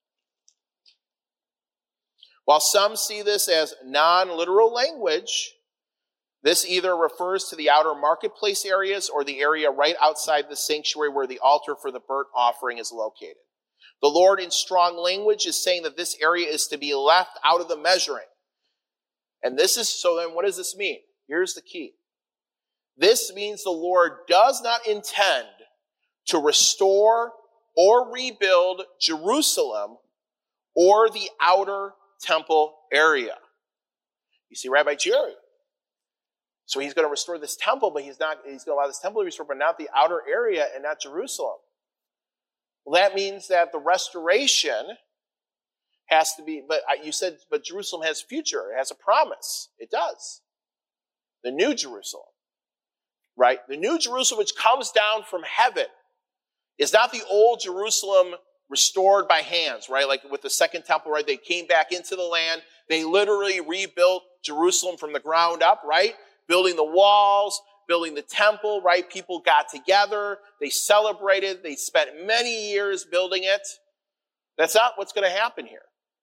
While some see this as non-literal language, this either refers to the outer marketplace areas or the area right outside the sanctuary where the altar for the burnt offering is located. The Lord, in strong language, is saying that this area is to be left out of the measuring. And so then what does this mean? Here's the key. This means the Lord does not intend to restore or rebuild Jerusalem or the outer temple area. You see, Rabbi Jerry. So he's going to restore this temple, but he's going to allow this temple to be restored, but not the outer area and not Jerusalem. Well, that means that the restoration has to be, but Jerusalem has future. It has a promise. It does. The new Jerusalem, right? The new Jerusalem, which comes down from heaven, is not the old Jerusalem restored by hands, right? Like with the second temple, right? They came back into the land. They literally rebuilt Jerusalem from the ground up, right? Building the walls, building the temple, right? People got together. They celebrated. They spent many years building it. That's not what's going to happen here.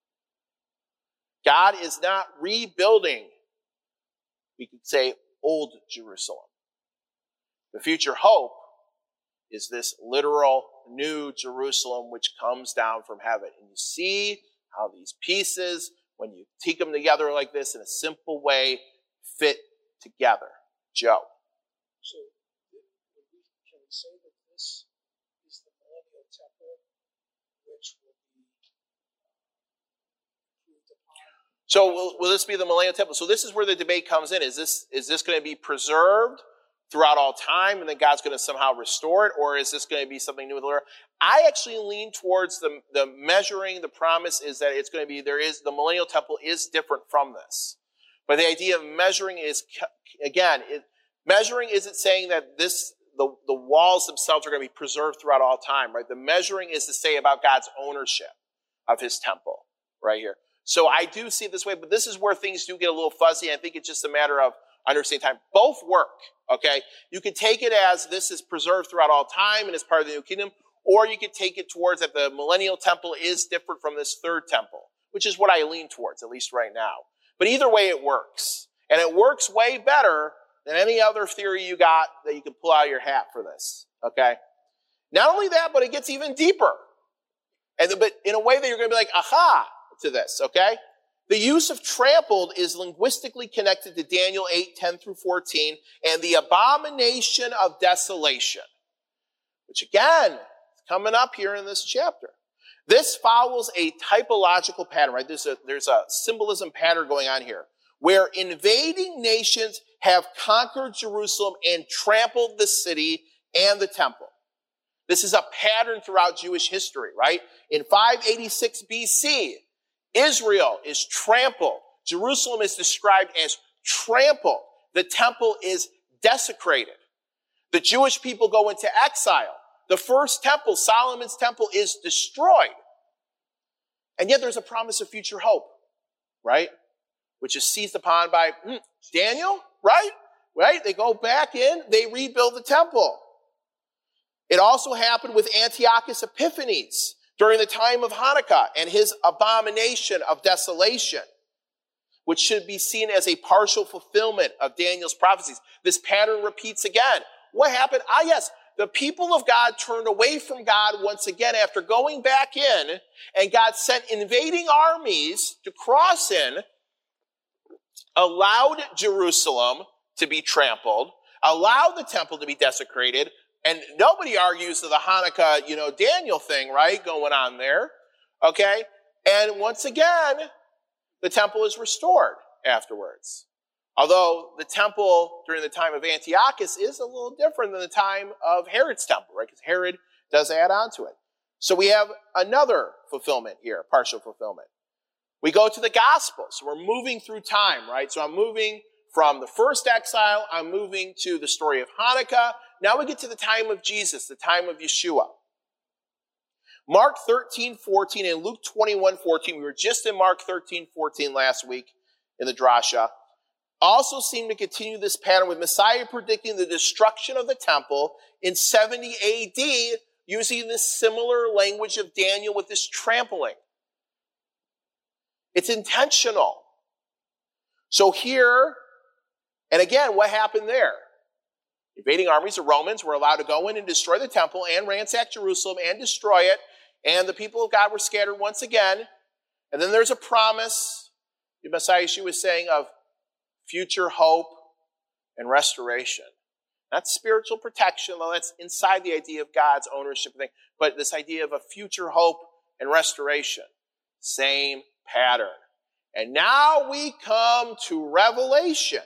God is not rebuilding, we could say, old Jerusalem. The future hope is this literal new Jerusalem which comes down from heaven. And you see how these pieces, when you take them together like this in a simple way, fit together. Joe. So, can we say that this is the millennial temple which will be improved upon? So will this be the millennial temple? So this is where the debate comes in. Is this going to be preserved throughout all time and then God's going to somehow restore it? Or is this going to be something new with the Lord? I actually lean towards the measuring. The promise is that it's going to be, the millennial temple is different from this. But the idea of measuring is, again, measuring isn't saying that the walls themselves are going to be preserved throughout all time, right? The measuring is to say about God's ownership of his temple, right here. So I do see it this way, but this is where things do get a little fuzzy. I think it's just a matter of understanding time. Both work, okay? You can take it as this is preserved throughout all time and is part of the new kingdom, or you could take it towards that the millennial temple is different from this third temple, which is what I lean towards, at least right now. But either way, it works. And it works way better than any other theory you got that you can pull out of your hat for this, okay? Not only that, but it gets even deeper. But in a way that you're going to be like, aha, to this, okay? The use of trampled is linguistically connected to Daniel 8:10 through 14, and the abomination of desolation, which again, is coming up here in this chapter. This follows a typological pattern, right? There's a symbolism pattern going on here, where invading nations have conquered Jerusalem and trampled the city and the temple. This is a pattern throughout Jewish history, right? In 586 BC, Israel is trampled. Jerusalem is described as trampled. The temple is desecrated. The Jewish people go into exile. The first temple, Solomon's temple, is destroyed. And yet there's a promise of future hope, right? Which is seized upon by Daniel, right? Right? They go back in, they rebuild the temple. It also happened with Antiochus Epiphanes during the time of Hanukkah and his abomination of desolation, which should be seen as a partial fulfillment of Daniel's prophecies. This pattern repeats again. What happened? Yes, the people of God turned away from God once again after going back in, and God sent invading armies to cross in, allowed Jerusalem to be trampled, allowed the temple to be desecrated, and nobody argues that the Hanukkah, Daniel thing, right, going on there, okay? And once again, the temple is restored afterwards. Although the temple during the time of Antiochus is a little different than the time of Herod's temple, right? Because Herod does add on to it. So we have another fulfillment here, partial fulfillment. We go to the Gospels. We're moving through time, right? So I'm moving from the first exile. I'm moving to the story of Hanukkah. Now we get to the time of Jesus, the time of Yeshua. Mark 13:14 and Luke 21:14. We were just in Mark 13:14 last week in the drasha. Also seem to continue this pattern with Messiah predicting the destruction of the temple in 70 AD using this similar language of Daniel with this trampling. It's intentional. So here, and again, what happened there? Invading armies of Romans were allowed to go in and destroy the temple and ransack Jerusalem and destroy it, and the people of God were scattered once again. And then there's a promise, the Messiah Yeshua is saying, of future hope and restoration. Not spiritual protection, though that's inside the idea of God's ownership thing, but this idea of a future hope and restoration. Same pattern. And now we come to Revelation,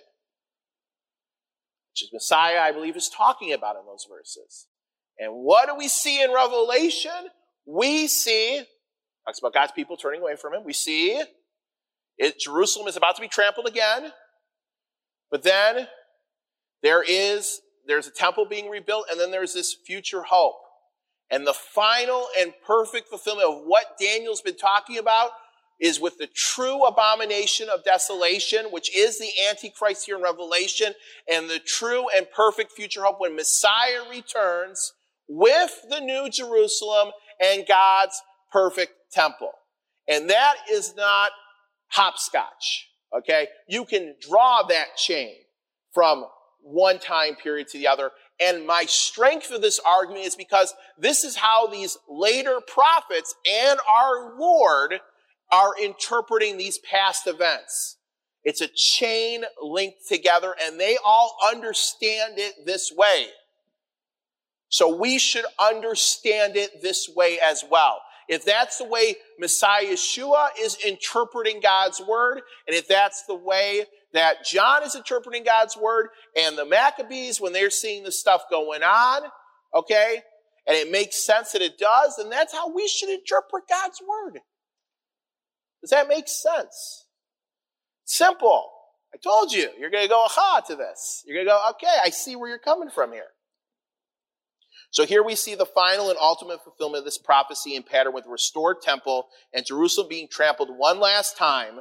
which is Messiah, I believe, is talking about in those verses. And what do we see in Revelation? We see, talks about God's people turning away from him. We see Jerusalem is about to be trampled again. But then there's a temple being rebuilt, and then there's this future hope. And the final and perfect fulfillment of what Daniel's been talking about is with the true abomination of desolation, which is the Antichrist here in Revelation, and the true and perfect future hope when Messiah returns with the new Jerusalem and God's perfect temple. And that is not hopscotch. Okay, you can draw that chain from one time period to the other. And my strength of this argument is because this is how these later prophets and our Lord are interpreting these past events. It's a chain linked together, and they all understand it this way. So we should understand it this way as well. If that's the way Messiah Yeshua is interpreting God's word, and if that's the way that John is interpreting God's word, and the Maccabees, when they're seeing this stuff going on, okay, and it makes sense that it does, then that's how we should interpret God's word. Does that make sense? Simple. I told you, you're going to go, aha, to this. You're going to go, okay, I see where you're coming from here. So here we see the final and ultimate fulfillment of this prophecy and pattern with the restored temple and Jerusalem being trampled one last time,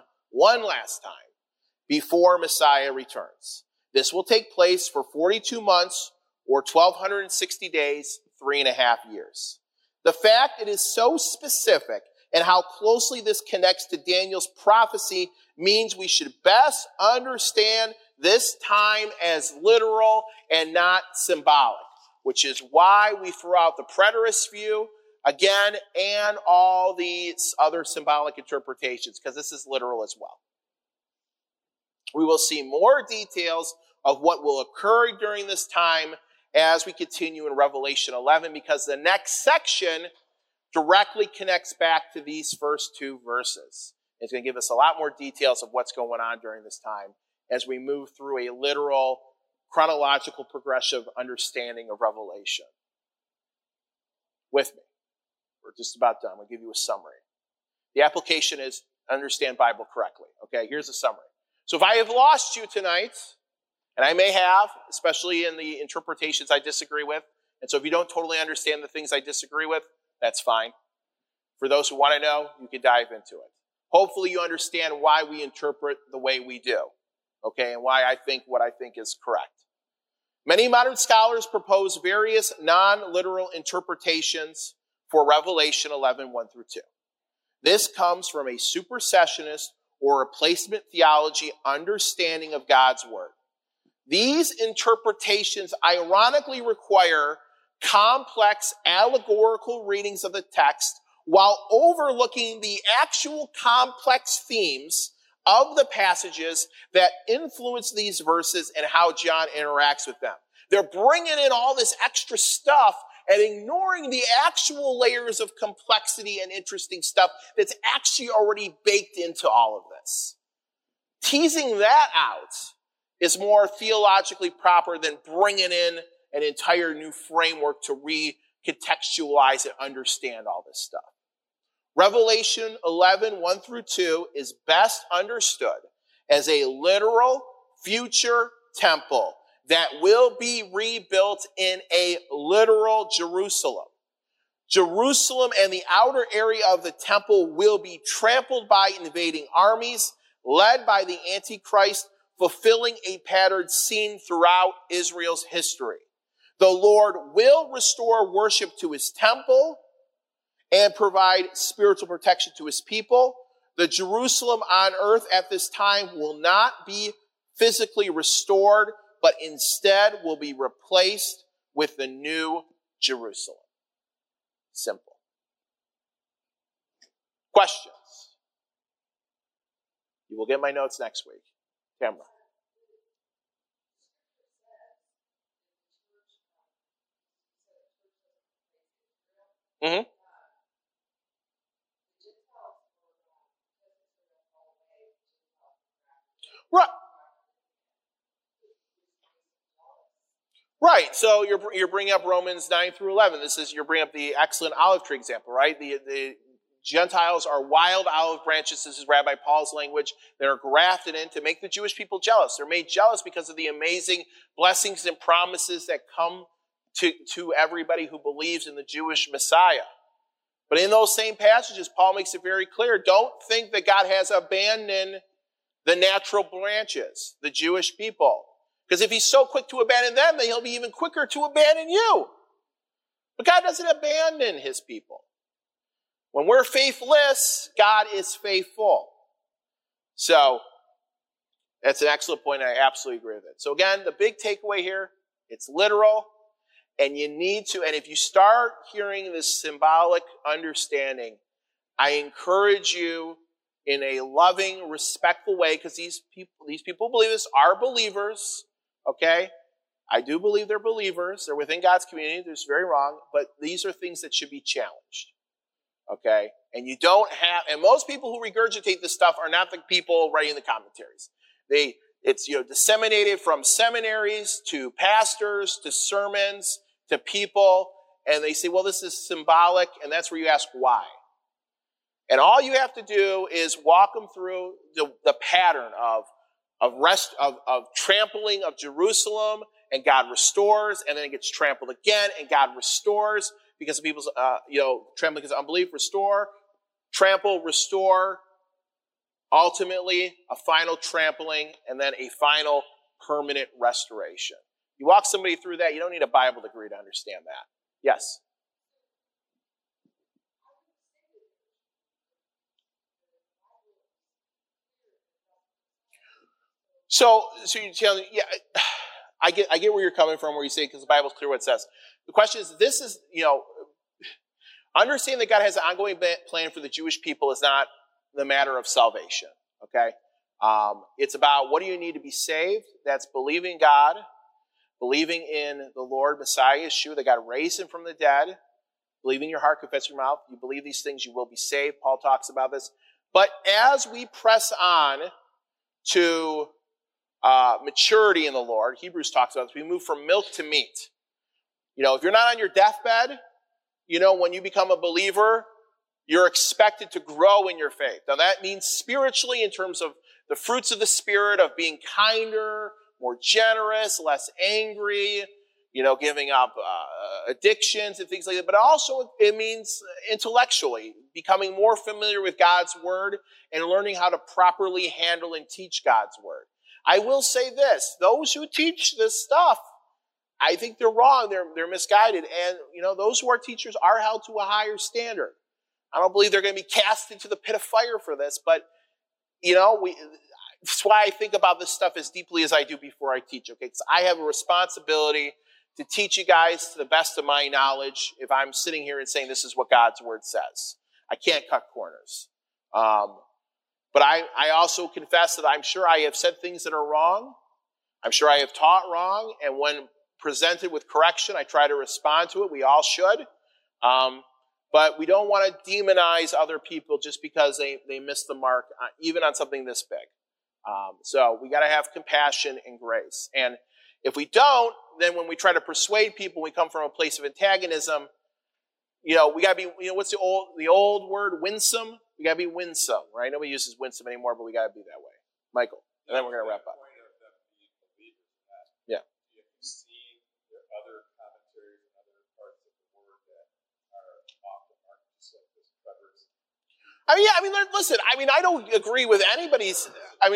before Messiah returns. This will take place for 42 months or 1,260 days, 3.5 years. The fact it is so specific and how closely this connects to Daniel's prophecy means we should best understand this time as literal and not symbolic, which is why we throw out the preterist view again and all these other symbolic interpretations, because this is literal as well. We will see more details of what will occur during this time as we continue in Revelation 11, because the next section directly connects back to these first two verses. It's going to give us a lot more details of what's going on during this time as we move through a literal, chronological, progressive understanding of Revelation. With me. We're just about done. We'll give you a summary. The application is understand Bible correctly. Okay, here's a summary. So if I have lost you tonight, and I may have, especially in the interpretations I disagree with, and so if you don't totally understand the things I disagree with, that's fine. For those who want to know, you can dive into it. Hopefully you understand why we interpret the way we do, okay, and why I think what I think is correct. Many modern scholars propose various non-literal interpretations for Revelation 11, 1 through 2. This comes from a supersessionist or replacement theology understanding of God's word. These interpretations ironically require complex allegorical readings of the text while overlooking the actual complex themes of the passages that influence these verses and how John interacts with them. They're bringing in all this extra stuff and ignoring the actual layers of complexity and interesting stuff that's actually already baked into all of this. Teasing that out is more theologically proper than bringing in an entire new framework to recontextualize and understand all this stuff. Revelation 11, 1 through 2 is best understood as a literal future temple that will be rebuilt in a literal Jerusalem. Jerusalem and the outer area of the temple will be trampled by invading armies led by the Antichrist, fulfilling a pattern seen throughout Israel's history. The Lord will restore worship to his temple and provide spiritual protection to his people. The Jerusalem on earth at this time will not be physically restored, but instead will be replaced with the new Jerusalem. Simple. Questions? You will get my notes next week. Tamara. Mm-hmm. Right. So you're bringing up Romans 9 through 11. You're bringing up the excellent olive tree example, right? The Gentiles are wild olive branches. This is Rabbi Paul's language. That are grafted in to make the Jewish people jealous. They're made jealous because of the amazing blessings and promises that come to everybody who believes in the Jewish Messiah. But in those same passages, Paul makes it very clear, don't think that God has abandoned the natural branches, the Jewish people. Because if he's so quick to abandon them, then he'll be even quicker to abandon you. But God doesn't abandon his people. When we're faithless, God is faithful. So, that's an excellent point, and I absolutely agree with it. So again, the big takeaway here, it's literal, and you need to, and if you start hearing this symbolic understanding, I encourage you in a loving, respectful way, because these people believe this, are believers, okay? I do believe they're believers. They're within God's community. There's very wrong, but these are things that should be challenged, okay? And you don't have, and most people who regurgitate this stuff are not the people writing the commentaries. It's disseminated from seminaries to pastors to sermons to people, and they say, well, this is symbolic, and that's where you ask why. And all you have to do is walk them through the pattern of trampling of Jerusalem, and God restores, and then it gets trampled again, and God restores because of people's trampling because of unbelief. Restore, trample, restore. Ultimately, a final trampling, and then a final permanent restoration. You walk somebody through that, you don't need a Bible degree to understand that. Yes? So you're telling me, yeah, I get where you're coming from, where you say, because the Bible's clear what it says. The question is, understanding that God has an ongoing plan for the Jewish people is not the matter of salvation, okay? It's about what do you need to be saved? That's believing God, believing in the Lord, Messiah, Yeshua, that God raised him from the dead, believe in your heart, confess your mouth, you believe these things, you will be saved. Paul talks about this. But as we press on to maturity in the Lord, Hebrews talks about this, we move from milk to meat. If you're not on your deathbed, when you become a believer, you're expected to grow in your faith. Now that means spiritually in terms of the fruits of the Spirit of being kinder, more generous, less angry, giving up addictions and things like that. But also it means intellectually, becoming more familiar with God's Word and learning how to properly handle and teach God's Word. I will say this, those who teach this stuff, I think they're wrong, they're misguided. And, those who are teachers are held to a higher standard. I don't believe they're going to be cast into the pit of fire for this, but, that's why I think about this stuff as deeply as I do before I teach, okay? Because I have a responsibility to teach you guys to the best of my knowledge if I'm sitting here and saying this is what God's Word says. I can't cut corners. But I also confess that I'm sure I have said things that are wrong. I'm sure I have taught wrong. And when presented with correction, I try to respond to it. We all should. But we don't want to demonize other people just because they missed the mark, even on something this big. So we got to have compassion and grace. And if we don't, then when we try to persuade people, we come from a place of antagonism. We got to be, what's the old word, winsome? We got to be winsome, right? Nobody uses winsome anymore, but we got to be that way. Michael, and then we're going to wrap up. Yeah. Listen, I don't agree with anybody's,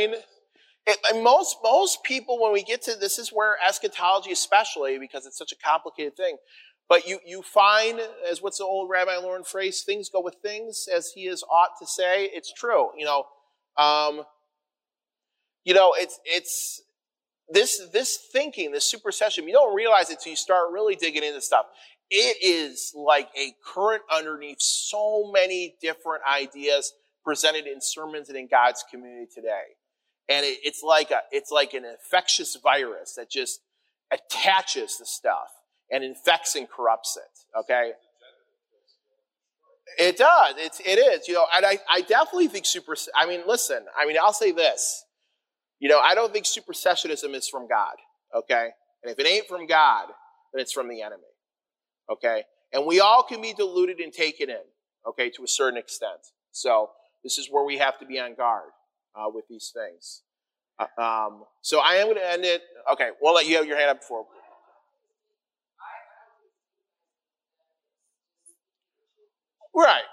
most people, when we get to, this is where eschatology especially, because it's such a complicated thing, but you find, as what's the old Rabbi Lauren phrase, things go with things, as he is ought to say. It's true, it's this thinking, this supersession, you don't realize it until you start really digging into stuff. It is like a current underneath so many different ideas presented in sermons and in God's community today. And it's like an infectious virus that just attaches the stuff and infects and corrupts it. Okay? It does. It is. And I definitely think I'll say this. I don't think supersessionism is from God. Okay? And if it ain't from God, then it's from the enemy. Okay? And we all can be deluded and taken in, okay, to a certain extent. So this is where we have to be on guard with these things. So I am going to end it. Okay, we'll let you have your hand up before. Right.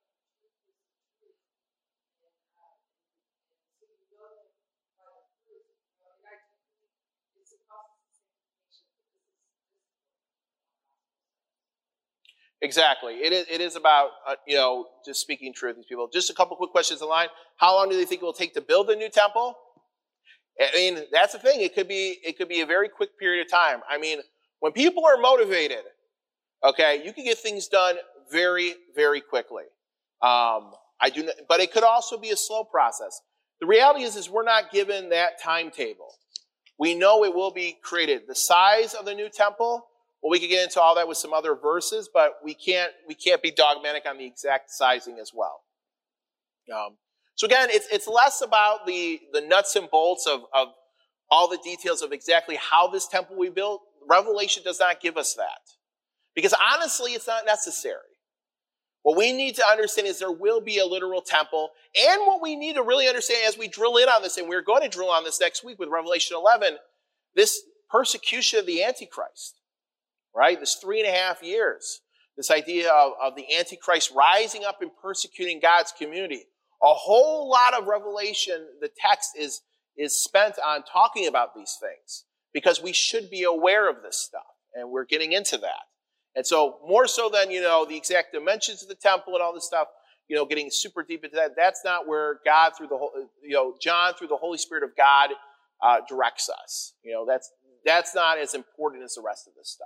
Exactly. It is about, just speaking truth to these people. Just a couple quick questions in line. How long do they think it will take to build the new temple? That's the thing. It could be a very quick period of time. When people are motivated, okay, you can get things done very, very quickly. But it could also be a slow process. The reality is we're not given that timetable. We know it will be created. The size of the new temple, well, we could get into all that with some other verses, but we can't be dogmatic on the exact sizing as well. So again, it's less about the nuts and bolts of all the details of exactly how this temple we built. Revelation does not give us that. Because honestly, it's not necessary. What we need to understand is there will be a literal temple. And what we need to really understand as we drill in on this, and we're going to drill on this next week with Revelation 11, this persecution of the Antichrist. Right? This 3.5 years. This idea of the Antichrist rising up and persecuting God's community. A whole lot of Revelation, the text is spent on talking about these things. Because we should be aware of this stuff. And we're getting into that. And so, more so than, the exact dimensions of the temple and all this stuff, getting super deep into that, that's not where God John through the Holy Spirit of God directs us. That's not as important as the rest of this stuff.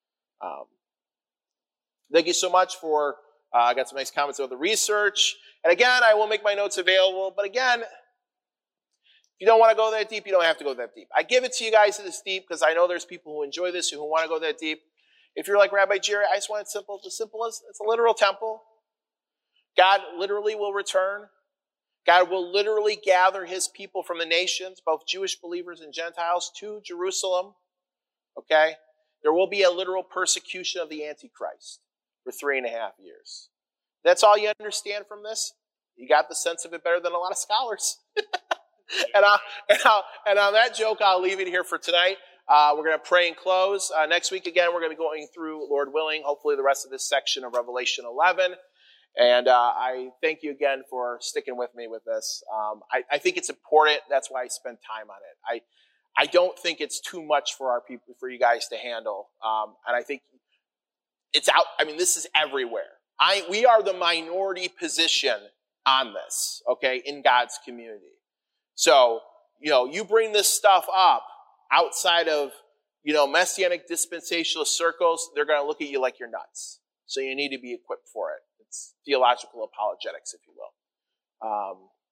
Thank you so much for, I got some nice comments about the research. And again, I will make my notes available. But again, if you don't want to go that deep, you don't have to go that deep. I give it to you guys this deep because I know there's people who enjoy this, who want to go that deep. If you're like Rabbi Jerry, I just want it simple. It's as simple as it's a literal temple. God literally will return. God will literally gather his people from the nations, both Jewish believers and Gentiles, to Jerusalem. Okay? There will be a literal persecution of the Antichrist for 3.5 years. That's all you understand from this? You got the sense of it better than a lot of scholars. and on that joke, I'll leave it here for tonight. We're going to pray and close. Next week, again, we're going to be going through, Lord willing, hopefully the rest of this section of Revelation 11. And I thank you again for sticking with me with this. I think it's important. That's why I spend time on it. I don't think it's too much for our people, for you guys to handle. And I think it's out. This is everywhere. We are the minority position on this, okay, in God's community. So, you bring this stuff up outside of, Messianic dispensationalist circles, they're going to look at you like you're nuts. So you need to be equipped for it. It's theological apologetics, if you will.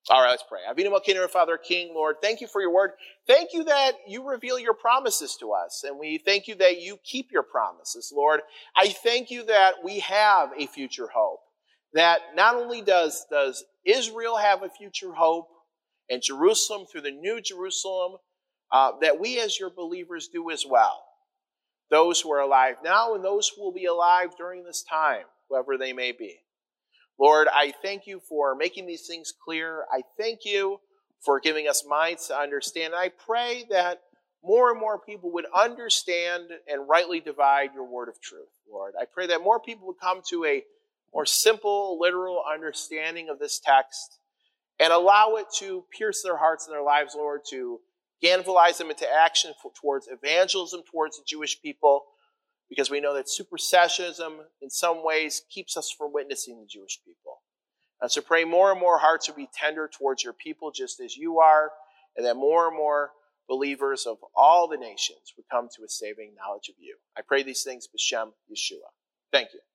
All right, let's pray. Avinu Malkeinu, our Father, King, Lord, thank you for your word. Thank you that you reveal your promises to us, and we thank you that you keep your promises, Lord. I thank you that we have a future hope, that not only does Israel have a future hope, and Jerusalem through the New Jerusalem, that we as your believers do as well. Those who are alive now and those who will be alive during this time, whoever they may be. Lord, I thank you for making these things clear. I thank you for giving us minds to understand. I pray that more and more people would understand and rightly divide your word of truth, Lord. I pray that more people would come to a more simple, literal understanding of this text and allow it to pierce their hearts and their lives, Lord, to galvanize them into action towards evangelism towards the Jewish people, because we know that supersessionism in some ways keeps us from witnessing the Jewish people. And so pray more and more hearts would be tender towards your people just as you are, and that more and more believers of all the nations would come to a saving knowledge of you. I pray these things b'Shem Yeshua. Thank you.